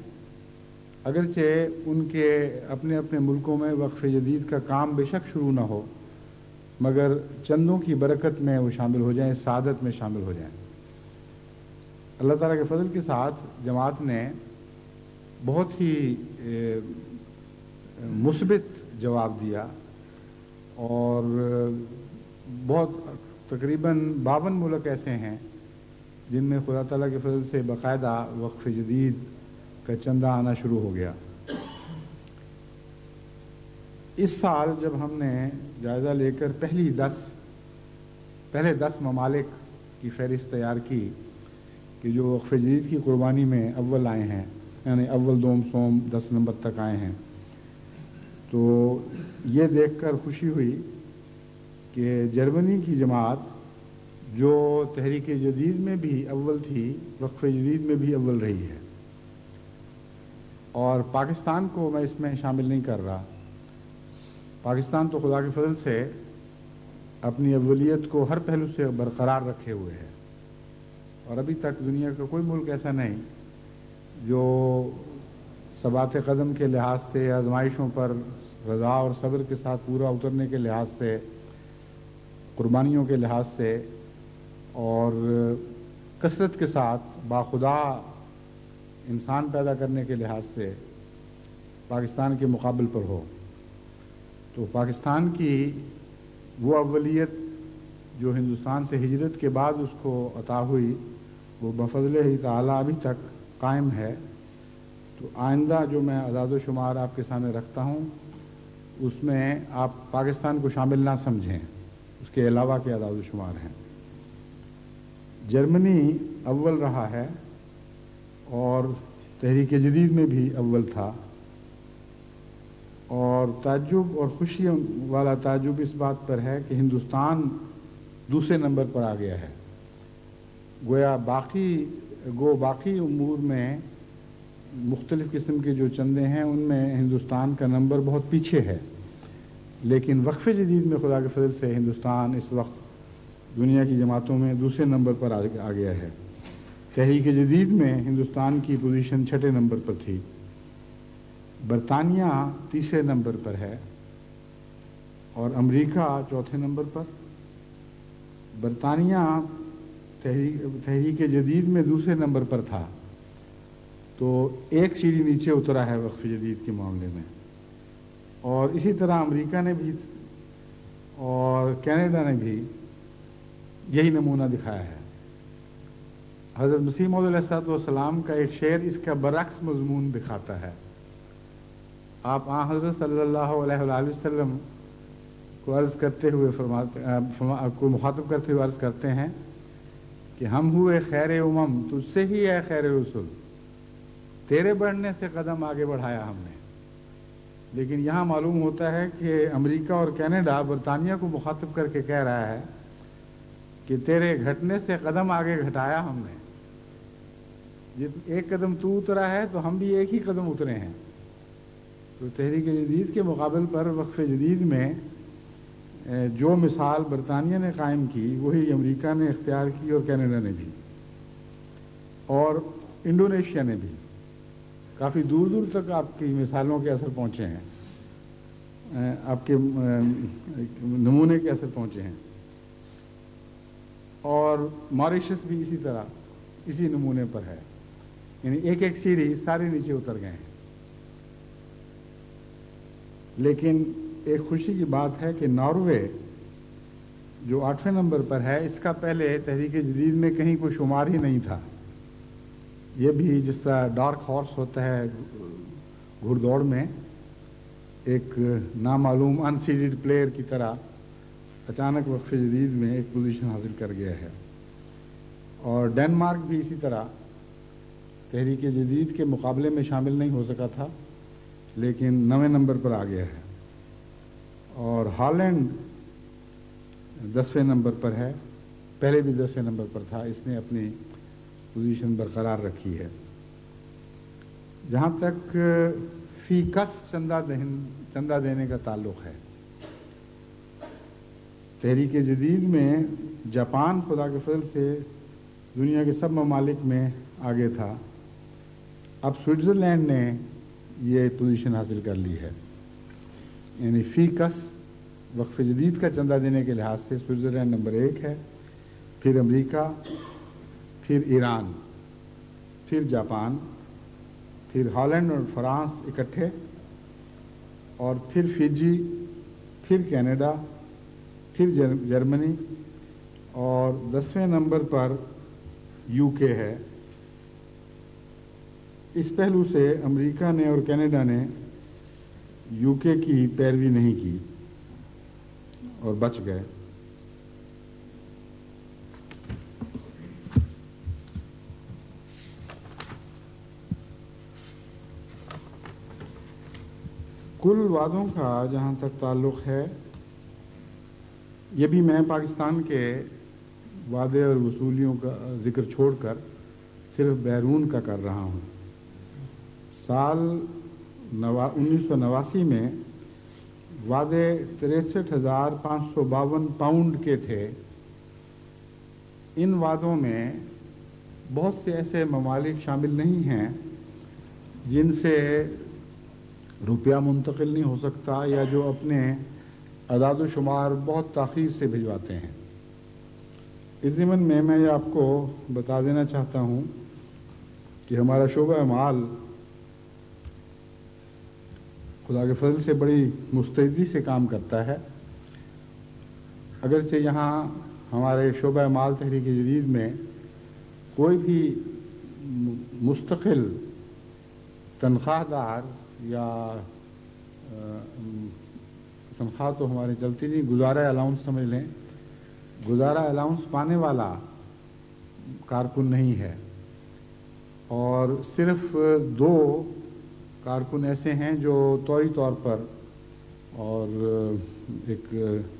Speaker 1: اگرچہ ان کے اپنے اپنے ملکوں میں وقف جدید کا کام بے شک شروع نہ ہو، مگر چندوں کی برکت میں وہ شامل ہو جائیں، سعادت میں شامل ہو جائیں۔ اللہ تعالیٰ کے فضل کے ساتھ جماعت نے بہت ہی مثبت جواب دیا، اور بہت تقریباً باون ملک ایسے ہیں جن میں خدا تعالیٰ کے فضل سے باقاعدہ وقف جدید کا چندہ آنا شروع ہو گیا۔ اس سال جب ہم نے جائزہ لے کر پہلی دس پہلے دس ممالک کی فہرست تیار کی کہ جو وقف جدید کی قربانی میں اول آئے ہیں، یعنی اول دوم سوم دس نمبر تک آئے ہیں، تو یہ دیکھ کر خوشی ہوئی کہ جرمنی کی جماعت جو تحریک جدید میں بھی اول تھی، وقف جدید میں بھی اول رہی ہے، اور پاکستان کو میں اس میں شامل نہیں کر رہا۔ پاکستان تو خدا کے فضل سے اپنی اولیت کو ہر پہلو سے برقرار رکھے ہوئے ہے، اور ابھی تک دنیا کا کوئی ملک ایسا نہیں جو ثبات قدم کے لحاظ سے، آزمائشوں پر رضا اور صبر کے ساتھ پورا اترنے کے لحاظ سے، قربانیوں کے لحاظ سے، اور کثرت کے ساتھ باخدا انسان پیدا کرنے کے لحاظ سے پاکستان کے مقابل پر ہو۔ تو پاکستان کی وہ اولیت جو ہندوستان سے ہجرت کے بعد اس کو عطا ہوئی، وہ بفضل ہی تعالیٰ ابھی تک قائم ہے۔ تو آئندہ جو میں اعداد و شمار آپ کے سامنے رکھتا ہوں، اس میں آپ پاکستان کو شامل نہ سمجھیں، اس کے علاوہ کے اعداد و شمار ہیں۔ جرمنی اول رہا ہے اور تحریک جدید میں بھی اول تھا، اور تعجب اور خوشی والا تعجب اس بات پر ہے کہ ہندوستان دوسرے نمبر پر آ گیا ہے۔ گویا باقی گو باقی امور میں مختلف قسم کے جو چندے ہیں ان میں ہندوستان کا نمبر بہت پیچھے ہے، لیکن وقف جدید میں خدا کے فضل سے ہندوستان اس وقت دنیا کی جماعتوں میں دوسرے نمبر پر آ گیا ہے۔ تحریک جدید میں ہندوستان کی پوزیشن چھٹے نمبر پر تھی، برطانیہ تیسرے نمبر پر ہے، اور امریکہ چوتھے نمبر پر۔ برطانیہ تحریک جدید میں دوسرے نمبر پر تھا، تو ایک سیڑھی نیچے اترا ہے وقف جدید کے معاملے میں، اور اسی طرح امریکہ نے بھی اور کینیڈا نے بھی یہی نمونہ دکھایا ہے۔ حضرت مسیح موعود علیہ الصلوۃ والسلام کا ایک شعر اس کا برعکس مضمون دکھاتا ہے۔ آپ آن حضرت صلی اللہ علیہ وآلہ وسلم کو عرض کرتے ہوئے فرماتے کو مخاطب کرتے ہوئے عرض کرتے ہیں کہ ہم ہوئے خیر امم تجھ سے ہی ہے خیر رسول، تیرے بڑھنے سے قدم آگے بڑھایا ہم نے۔ لیکن یہاں معلوم ہوتا ہے کہ امریکہ اور کینیڈا برطانیہ کو مخاطب کر کے کہہ رہا ہے کہ تیرے گھٹنے سے قدم آگے گھٹایا ہم نے، جب ایک قدم تو اترا ہے تو ہم بھی ایک ہی قدم اترے ہیں۔ تو تحریک جدید کے مقابل پر وقف جدید میں جو مثال برطانیہ نے قائم کی وہی امریکہ نے اختیار کی، اور کینیڈا نے بھی، اور انڈونیشیا نے بھی۔ کافی دور دور تک آپ کی مثالوں کے اثر پہنچے ہیں، آپ کے نمونے کے اثر پہنچے ہیں، اور ماریشس بھی اسی طرح اسی نمونے پر ہے، یعنی ایک ایک سیڑھی سارے نیچے اتر گئے ہیں۔ لیکن ایک خوشی کی بات ہے کہ ناروے جو آٹھویں نمبر پر ہے، اس کا پہلے تحریک جدید میں کہیں کوئی شمار ہی نہیں تھا۔ یہ بھی جس طرح ڈارک ہارس ہوتا ہے گھڑ دوڑ میں، ایک نامعلوم ان سیڈڈ پلیئر کی طرح اچانک وقف جدید میں ایک پوزیشن حاصل کر گیا ہے۔ اور ڈنمارک بھی اسی طرح تحریک جدید کے مقابلے میں شامل نہیں ہو سکا تھا، لیکن نویں نمبر پر آ گیا ہے۔ اور ہالینڈ دسویں نمبر پر ہے، پہلے بھی دسویں نمبر پر تھا، اس نے اپنی پوزیشن برقرار رکھی ہے۔ جہاں تک فی کس چندہ چندہ دینے کا تعلق ہے، تحریک جدید میں جاپان خدا کے فضل سے دنیا کے سب ممالک میں آگے تھا، اب سوئٹزرلینڈ نے یہ پوزیشن حاصل کر لی ہے، یعنی فی کس وقف جدید کا چندہ دینے کے لحاظ سے سوئٹزرلینڈ نمبر ایک ہے، پھر امریکہ، پھر ایران، پھر جاپان، پھر ہالینڈ اور فرانس اکٹھے، اور پھر فجی، پھر کینیڈا، پھر جرمنی، اور دسویں نمبر پر یو کے ہے۔ اس پہلو سے امریکہ نے اور کینیڈا نے یو کے کی پیروی نہیں کی اور بچ گئے۔ کل وعدوں کا جہاں تک تعلق ہے، یہ بھی میں پاکستان کے وعدے اور وصولیوں کا ذکر چھوڑ کر صرف بیرون کا کر رہا ہوں۔ سال انیس سو نواسی میں وعدے تریسٹھ ہزار پانچ سو باون پاؤنڈ کے تھے۔ ان وعدوں میں بہت سے ایسے ممالک شامل نہیں ہیں جن سے روپیہ منتقل نہیں ہو سکتا یا جو اپنے اعداد و شمار بہت تاخیر سے بھجواتے ہیں۔ اس ضمن میں میں یہ آپ کو بتا دینا چاہتا ہوں کہ ہمارا شعبہ مال خدا کے فضل سے بڑی مستعدی سے کام کرتا ہے۔ اگرچہ یہاں ہمارے شعبہ مال تحریک جدید میں کوئی بھی مستقل تنخواہ دار یا تنخواہ تو ہماری چلتی نہیں، گزارہ الاؤنس سمجھ لیں، گزارہ الاؤنس پانے والا کارکن نہیں ہے، اور صرف دو کارکن ایسے ہیں جو طوعی طور پر اور ایک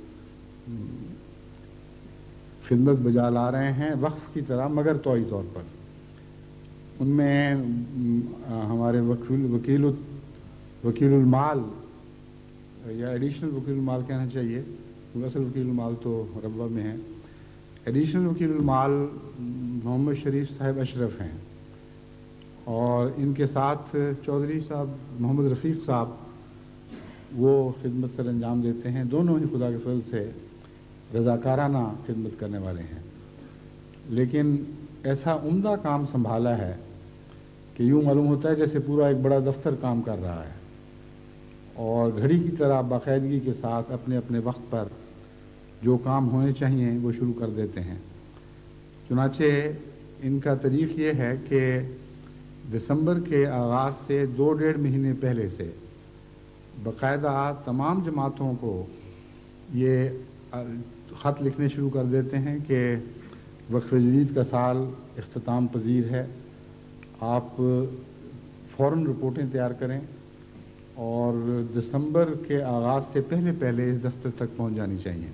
Speaker 1: خدمت بجا لا رہے ہیں وقف کی طرح، مگر طوعی طور پر۔ ان میں ہمارے وکیل وکیل وکیل المال یا ایڈیشنل وکیل المال کہنا چاہیے، اصل وکیل المال تو ربوہ میں ہے، ایڈیشنل وکیل المال محمد شریف صاحب اشرف ہیں، اور ان کے ساتھ چودھری صاحب محمد رفیق صاحب وہ خدمت سر انجام دیتے ہیں۔ دونوں ہی خدا کے فضل سے رضاکارانہ خدمت کرنے والے ہیں، لیکن ایسا عمدہ کام سنبھالا ہے کہ یوں معلوم ہوتا ہے جیسے پورا ایک بڑا دفتر کام کر رہا ہے، اور گھڑی کی طرح باقاعدگی کے ساتھ اپنے اپنے وقت پر جو کام ہونے چاہیے وہ شروع کر دیتے ہیں۔ چنانچہ ان کا طریق یہ ہے کہ دسمبر کے آغاز سے دو ڈیڑھ مہینے پہلے سے باقاعدہ تمام جماعتوں کو یہ خط لکھنے شروع کر دیتے ہیں کہ وقف جدید کا سال اختتام پذیر ہے، آپ فوراً رپورٹیں تیار کریں اور دسمبر کے آغاز سے پہلے پہلے اس دفتر تک پہنچ جانی چاہیے۔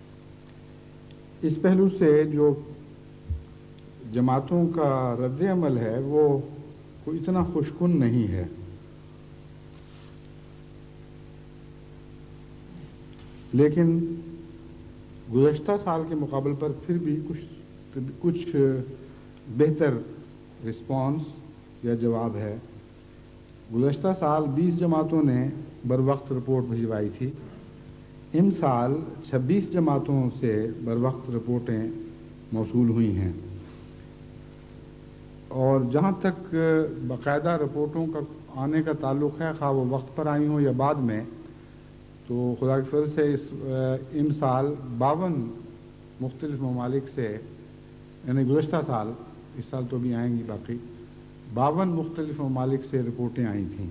Speaker 1: اس پہلو سے جو جماعتوں کا رد عمل ہے وہ کوئی اتنا خوشکن نہیں ہے۔ لیکن گزشتہ سال کے مقابل پر پھر بھی کچھ کچھ بہتر رسپانس یا جواب ہے۔ گزشتہ سال بیس جماعتوں نے بر وقت رپورٹ بھجوائی تھی، ان سال چھبیس جماعتوں سے بر وقت رپورٹیں موصول ہوئی ہیں، اور جہاں تک باقاعدہ رپورٹوں کا آنے کا تعلق ہے، خواہ وہ وقت پر آئی ہوں یا بعد میں، تو خدا کے فضل سے اس ان سال باون مختلف ممالک سے، یعنی گزشتہ سال، اس سال تو بھی آئیں گی باقی، باون مختلف ممالک سے رپورٹیں آئی تھیں۔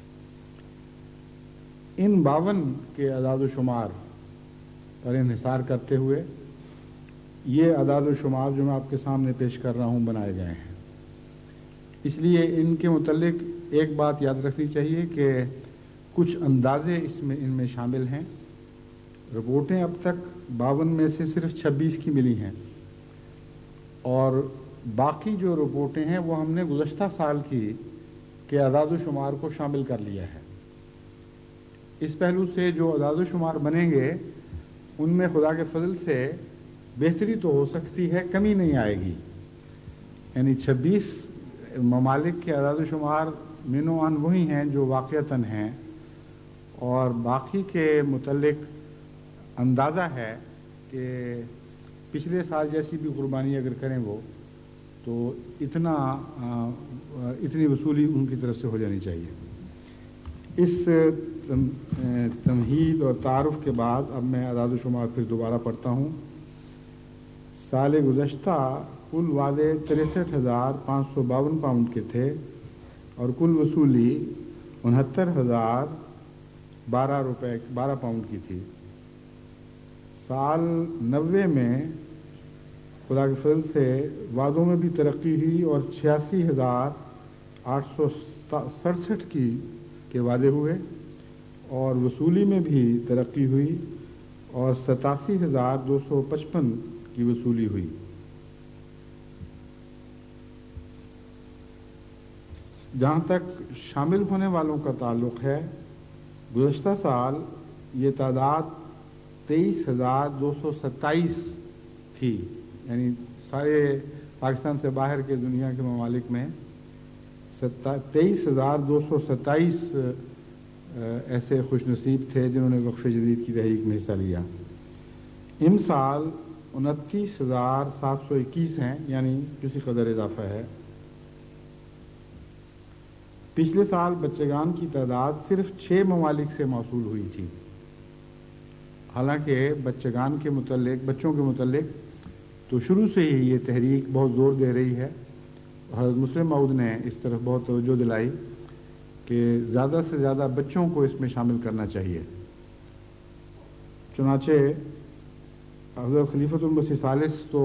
Speaker 1: ان باون کے اعداد و شمار پر انحصار کرتے ہوئے یہ اعداد و شمار جو میں آپ کے سامنے پیش کر رہا ہوں بنائے گئے ہیں۔ اس لیے ان کے متعلق ایک بات یاد رکھنی چاہیے کہ کچھ اندازے اس میں ان میں شامل ہیں۔ رپورٹیں اب تک باون میں سے صرف چھبیس کی ملی ہیں، اور باقی جو رپورٹیں ہیں وہ ہم نے گزشتہ سال کی کے اعداد و شمار کو شامل کر لیا ہے۔ اس پہلو سے جو اعداد و شمار بنیں گے ان میں خدا کے فضل سے بہتری تو ہو سکتی ہے، کمی نہیں آئے گی۔ یعنی چھبیس ممالک کے اعداد و شمار من و عن وہی ہیں جو واقعتاً ہیں، اور باقی کے متعلق اندازہ ہے کہ پچھلے سال جیسی بھی قربانی اگر کریں وہ تو اتنا اتنی وصولی ان کی طرف سے ہو جانی چاہیے۔ اس تمہید اور تعارف کے بعد اب میں اعداد و شمار پھر دوبارہ پڑھتا ہوں۔ سال گزشتہ کل وعدے تریسٹھ ہزار پانچ سو باون پاؤنڈ کے تھے اور کل وصولی انہتر ہزار بارہ روپے بارہ پاؤنڈ کی تھی۔ سال نوے میں خدا کے فضل سے وعدوں میں بھی ترقی ہوئی اور چھیاسی ہزار آٹھ سو سڑسٹھ کی کے وعدے ہوئے اور وصولی میں بھی ترقی ہوئی اور ستاسی ہزار دو سو پچپن کی وصولی ہوئی۔ جہاں تک شامل ہونے والوں کا تعلق ہے، گزشتہ سال یہ تعداد تیئیس ہزار دو سو ستائیس تھی، یعنی سارے پاکستان سے باہر کے دنیا کے ممالک میں تیئیس ہزار دو سو ستائیس ایسے خوش نصیب تھے جنہوں نے وقف جدید کی تحریک میں حصہ لیا۔ ان سال انتیس ہزار سات سو اکیس ہیں، یعنی کسی قدر اضافہ ہے۔ پچھلے سال بچگان کی تعداد صرف چھ ممالک سے موصول ہوئی تھی، حالانکہ بچگان کے متعلق بچوں کے متعلق تو شروع سے ہی یہ تحریک بہت زور دے رہی ہے۔ حضرت مسلم موعود نے اس طرف بہت توجہ دلائی کہ زیادہ سے زیادہ بچوں کو اس میں شامل کرنا چاہیے۔ چنانچہ حضرت خلیفۃ المسیح ثالث تو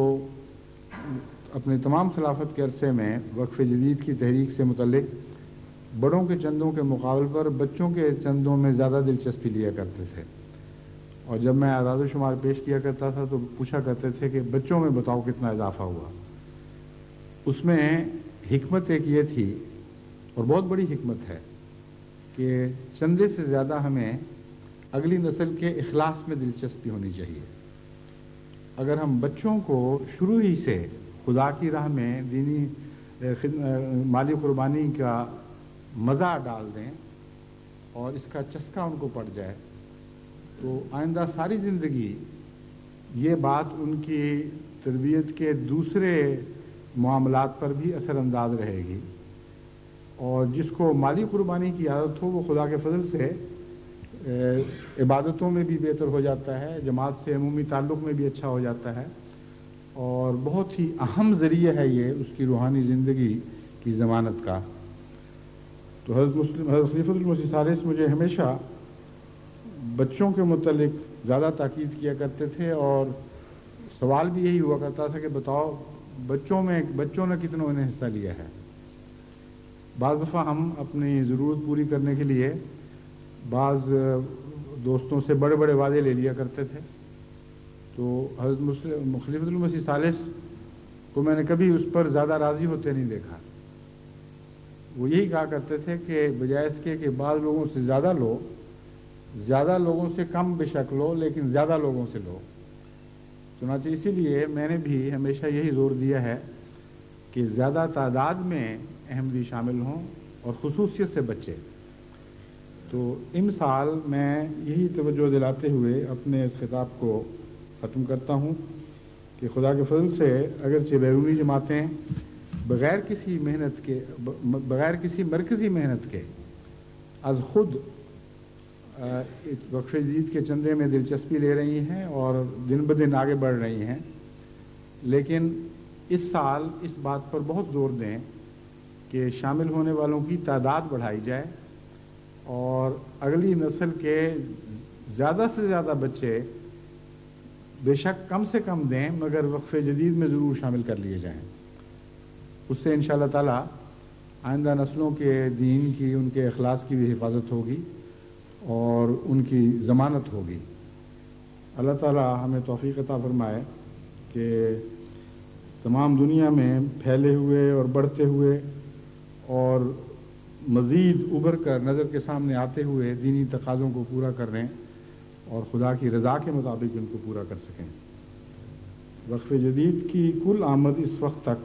Speaker 1: اپنے تمام خلافت کے عرصے میں وقف جدید کی تحریک سے متعلق بڑوں کے چندوں کے مقابل پر بچوں کے چندوں میں زیادہ دلچسپی لیا کرتے تھے، اور جب میں اعداد و شمار پیش کیا کرتا تھا تو پوچھا کرتے تھے کہ بچوں میں بتاؤ کتنا اضافہ ہوا۔ اس میں حکمت ایک یہ تھی، اور بہت بڑی حکمت ہے، کہ چندے سے زیادہ ہمیں اگلی نسل کے اخلاص میں دلچسپی ہونی چاہیے۔ اگر ہم بچوں کو شروع ہی سے خدا کی راہ میں دینی مالی قربانی کا مزہ ڈال دیں اور اس کا چسکا ان کو پڑ جائے تو آئندہ ساری زندگی یہ بات ان کی تربیت کے دوسرے معاملات پر بھی اثر انداز رہے گی، اور جس کو مالی قربانی کی عادت ہو وہ خدا کے فضل سے عبادتوں میں بھی بہتر ہو جاتا ہے، جماعت سے عمومی تعلق میں بھی اچھا ہو جاتا ہے، اور بہت ہی اہم ذریعہ ہے یہ اس کی روحانی زندگی کی ضمانت کا۔ تو حضرت مسلم حضرت خلیفۃ المسیح ثالث مجھے ہمیشہ بچوں کے متعلق زیادہ تاکید کیا کرتے تھے، اور سوال بھی یہی ہوا کرتا تھا کہ بتاؤ بچوں میں بچوں نے کتنوں نے حصہ لیا ہے۔ بعض دفعہ ہم اپنی ضرورت پوری کرنے کے لیے بعض دوستوں سے بڑے بڑے وعدے لے لیا کرتے تھے، تو حضرت مسلم خلیفۃ المسیح ثالث کو میں نے کبھی اس پر زیادہ راضی ہوتے نہیں دیکھا۔ وہ یہی کہا کرتے تھے کہ بجائے اس کے کہ بعض لوگوں سے زیادہ لو، زیادہ لوگوں سے کم بے شک لو، لیکن زیادہ لوگوں سے لو۔ چنانچہ اسی لیے میں نے بھی ہمیشہ یہی زور دیا ہے کہ زیادہ تعداد میں احمدی شامل ہوں اور خصوصیت سے بچے۔ تو ان سال میں یہی توجہ دلاتے ہوئے اپنے اس خطاب کو ختم کرتا ہوں کہ خدا کے فضل سے اگرچہ بیرونی جماعتیں بغیر کسی محنت کے بغیر کسی مرکزی محنت کے از خود وقف جدید کے چندے میں دلچسپی لے رہی ہیں اور دن بدن آگے بڑھ رہی ہیں، لیکن اس سال اس بات پر بہت زور دیں کہ شامل ہونے والوں کی تعداد بڑھائی جائے اور اگلی نسل کے زیادہ سے زیادہ بچے بے شک کم سے کم دیں مگر وقف جدید میں ضرور شامل کر لیے جائیں۔ اس سے انشاءاللہ تعالی آئندہ نسلوں کے دین کی، ان کے اخلاص کی بھی حفاظت ہوگی اور ان کی ضمانت ہوگی۔ اللہ تعالی ہمیں توفیق عطا فرمائے کہ تمام دنیا میں پھیلے ہوئے اور بڑھتے ہوئے اور مزید ابھر کر نظر کے سامنے آتے ہوئے دینی تقاضوں کو پورا کر رہے ہیں اور خدا کی رضا کے مطابق ان کو پورا کر سکیں۔ وقف جدید کی کل آمد اس وقت تک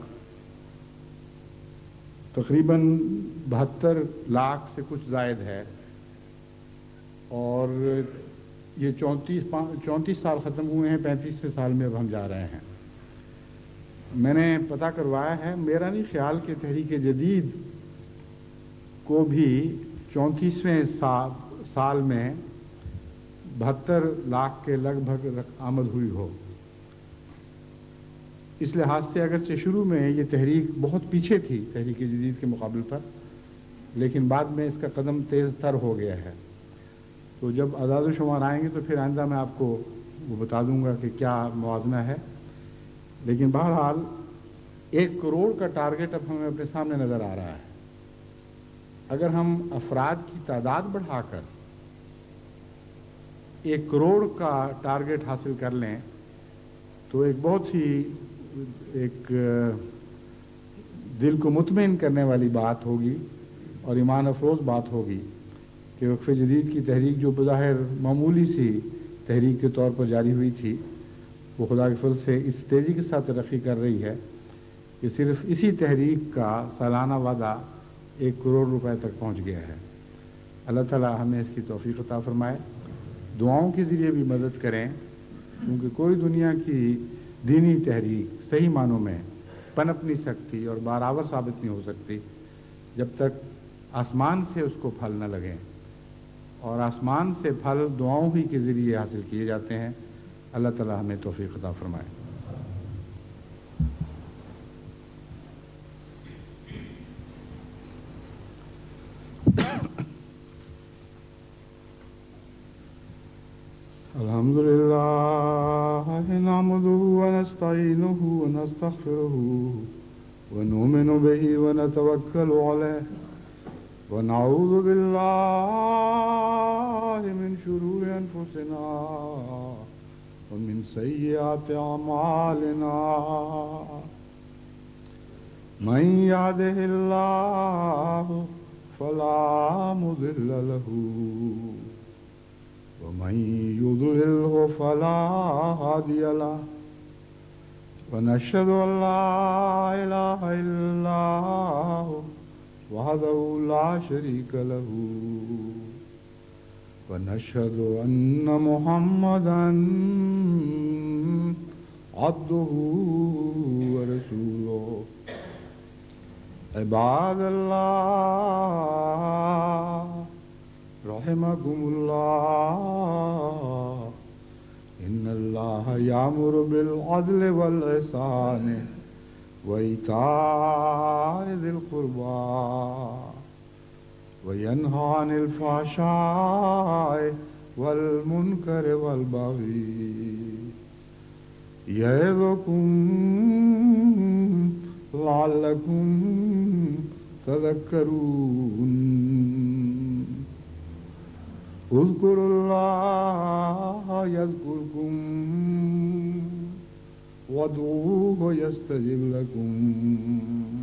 Speaker 1: تقریباً بہتر لاکھ سے کچھ زائد ہے، اور یہ چونتیس چونتیس سال ختم ہوئے ہیں، پینتیسویں سال میں اب ہم جا رہے ہیں۔ میں نے پتہ کروایا ہے، میرا نہیں خیال کہ تحریک جدید کو بھی چونتیسویں سال میں بہتر لاکھ کے لگ بھگ آمد ہوئی ہو۔ اس لحاظ سے اگرچہ شروع میں یہ تحریک بہت پیچھے تھی تحریک جدید کے مقابل پر، لیکن بعد میں اس کا قدم تیز تر ہو گیا ہے۔ تو جب اعداد و شمار آئیں گے تو پھر آئندہ میں آپ کو وہ بتا دوں گا کہ کیا موازنہ ہے، لیکن بہرحال ایک کروڑ کا ٹارگٹ اب ہمیں اپنے سامنے نظر آ رہا ہے۔ اگر ہم افراد کی تعداد بڑھا کر ایک کروڑ کا ٹارگٹ حاصل کر لیں تو ایک بہت ہی ایک دل کو مطمئن کرنے والی بات ہوگی اور ایمان افروز بات ہوگی کہ وقف جدید کی تحریک جو بظاہر معمولی سی تحریک کے طور پر جاری ہوئی تھی، وہ خدا کے فضل سے اس تیزی کے ساتھ ترقی کر رہی ہے کہ صرف اسی تحریک کا سالانہ وعدہ ایک کروڑ روپے تک پہنچ گیا ہے۔ اللہ تعالی ہمیں اس کی توفیق عطا فرمائے، دعاؤں کے ذریعے بھی مدد کریں، کیونکہ کوئی دنیا کی دینی تحریک صحیح معنوں میں پنپ نہیں سکتی اور بارآور ثابت نہیں ہو سکتی جب تک آسمان سے اس کو پھل نہ لگیں، اور آسمان سے پھل دعاؤں ہی کے ذریعے حاصل کیے جاتے ہیں۔ اللہ تعالی ہمیں توفیق عطا فرمائے۔ الحمد للہ نحمده ونستعینه ونستغفره ونؤمن به ونتوکل علیہ ونعوذ باللہ من شرور انفسنا ومن سیئات اعمالنا من یهده اللہ فلا مضل له ومن يضلله فلا هادي له ونشهد أن لا إله إلا الله وحده لا شريك له ونشهد أن محمدا عبده ورسوله عباد الله رحمكم الله إن الله يأمر بالعدل والإحسان وإيتاء ذي القربى وينهى عن الفحشاء والمنكر والبغي يعظكم لعلكم تذكرون اذكروا الله يذكركم وادعوه يستجب لكم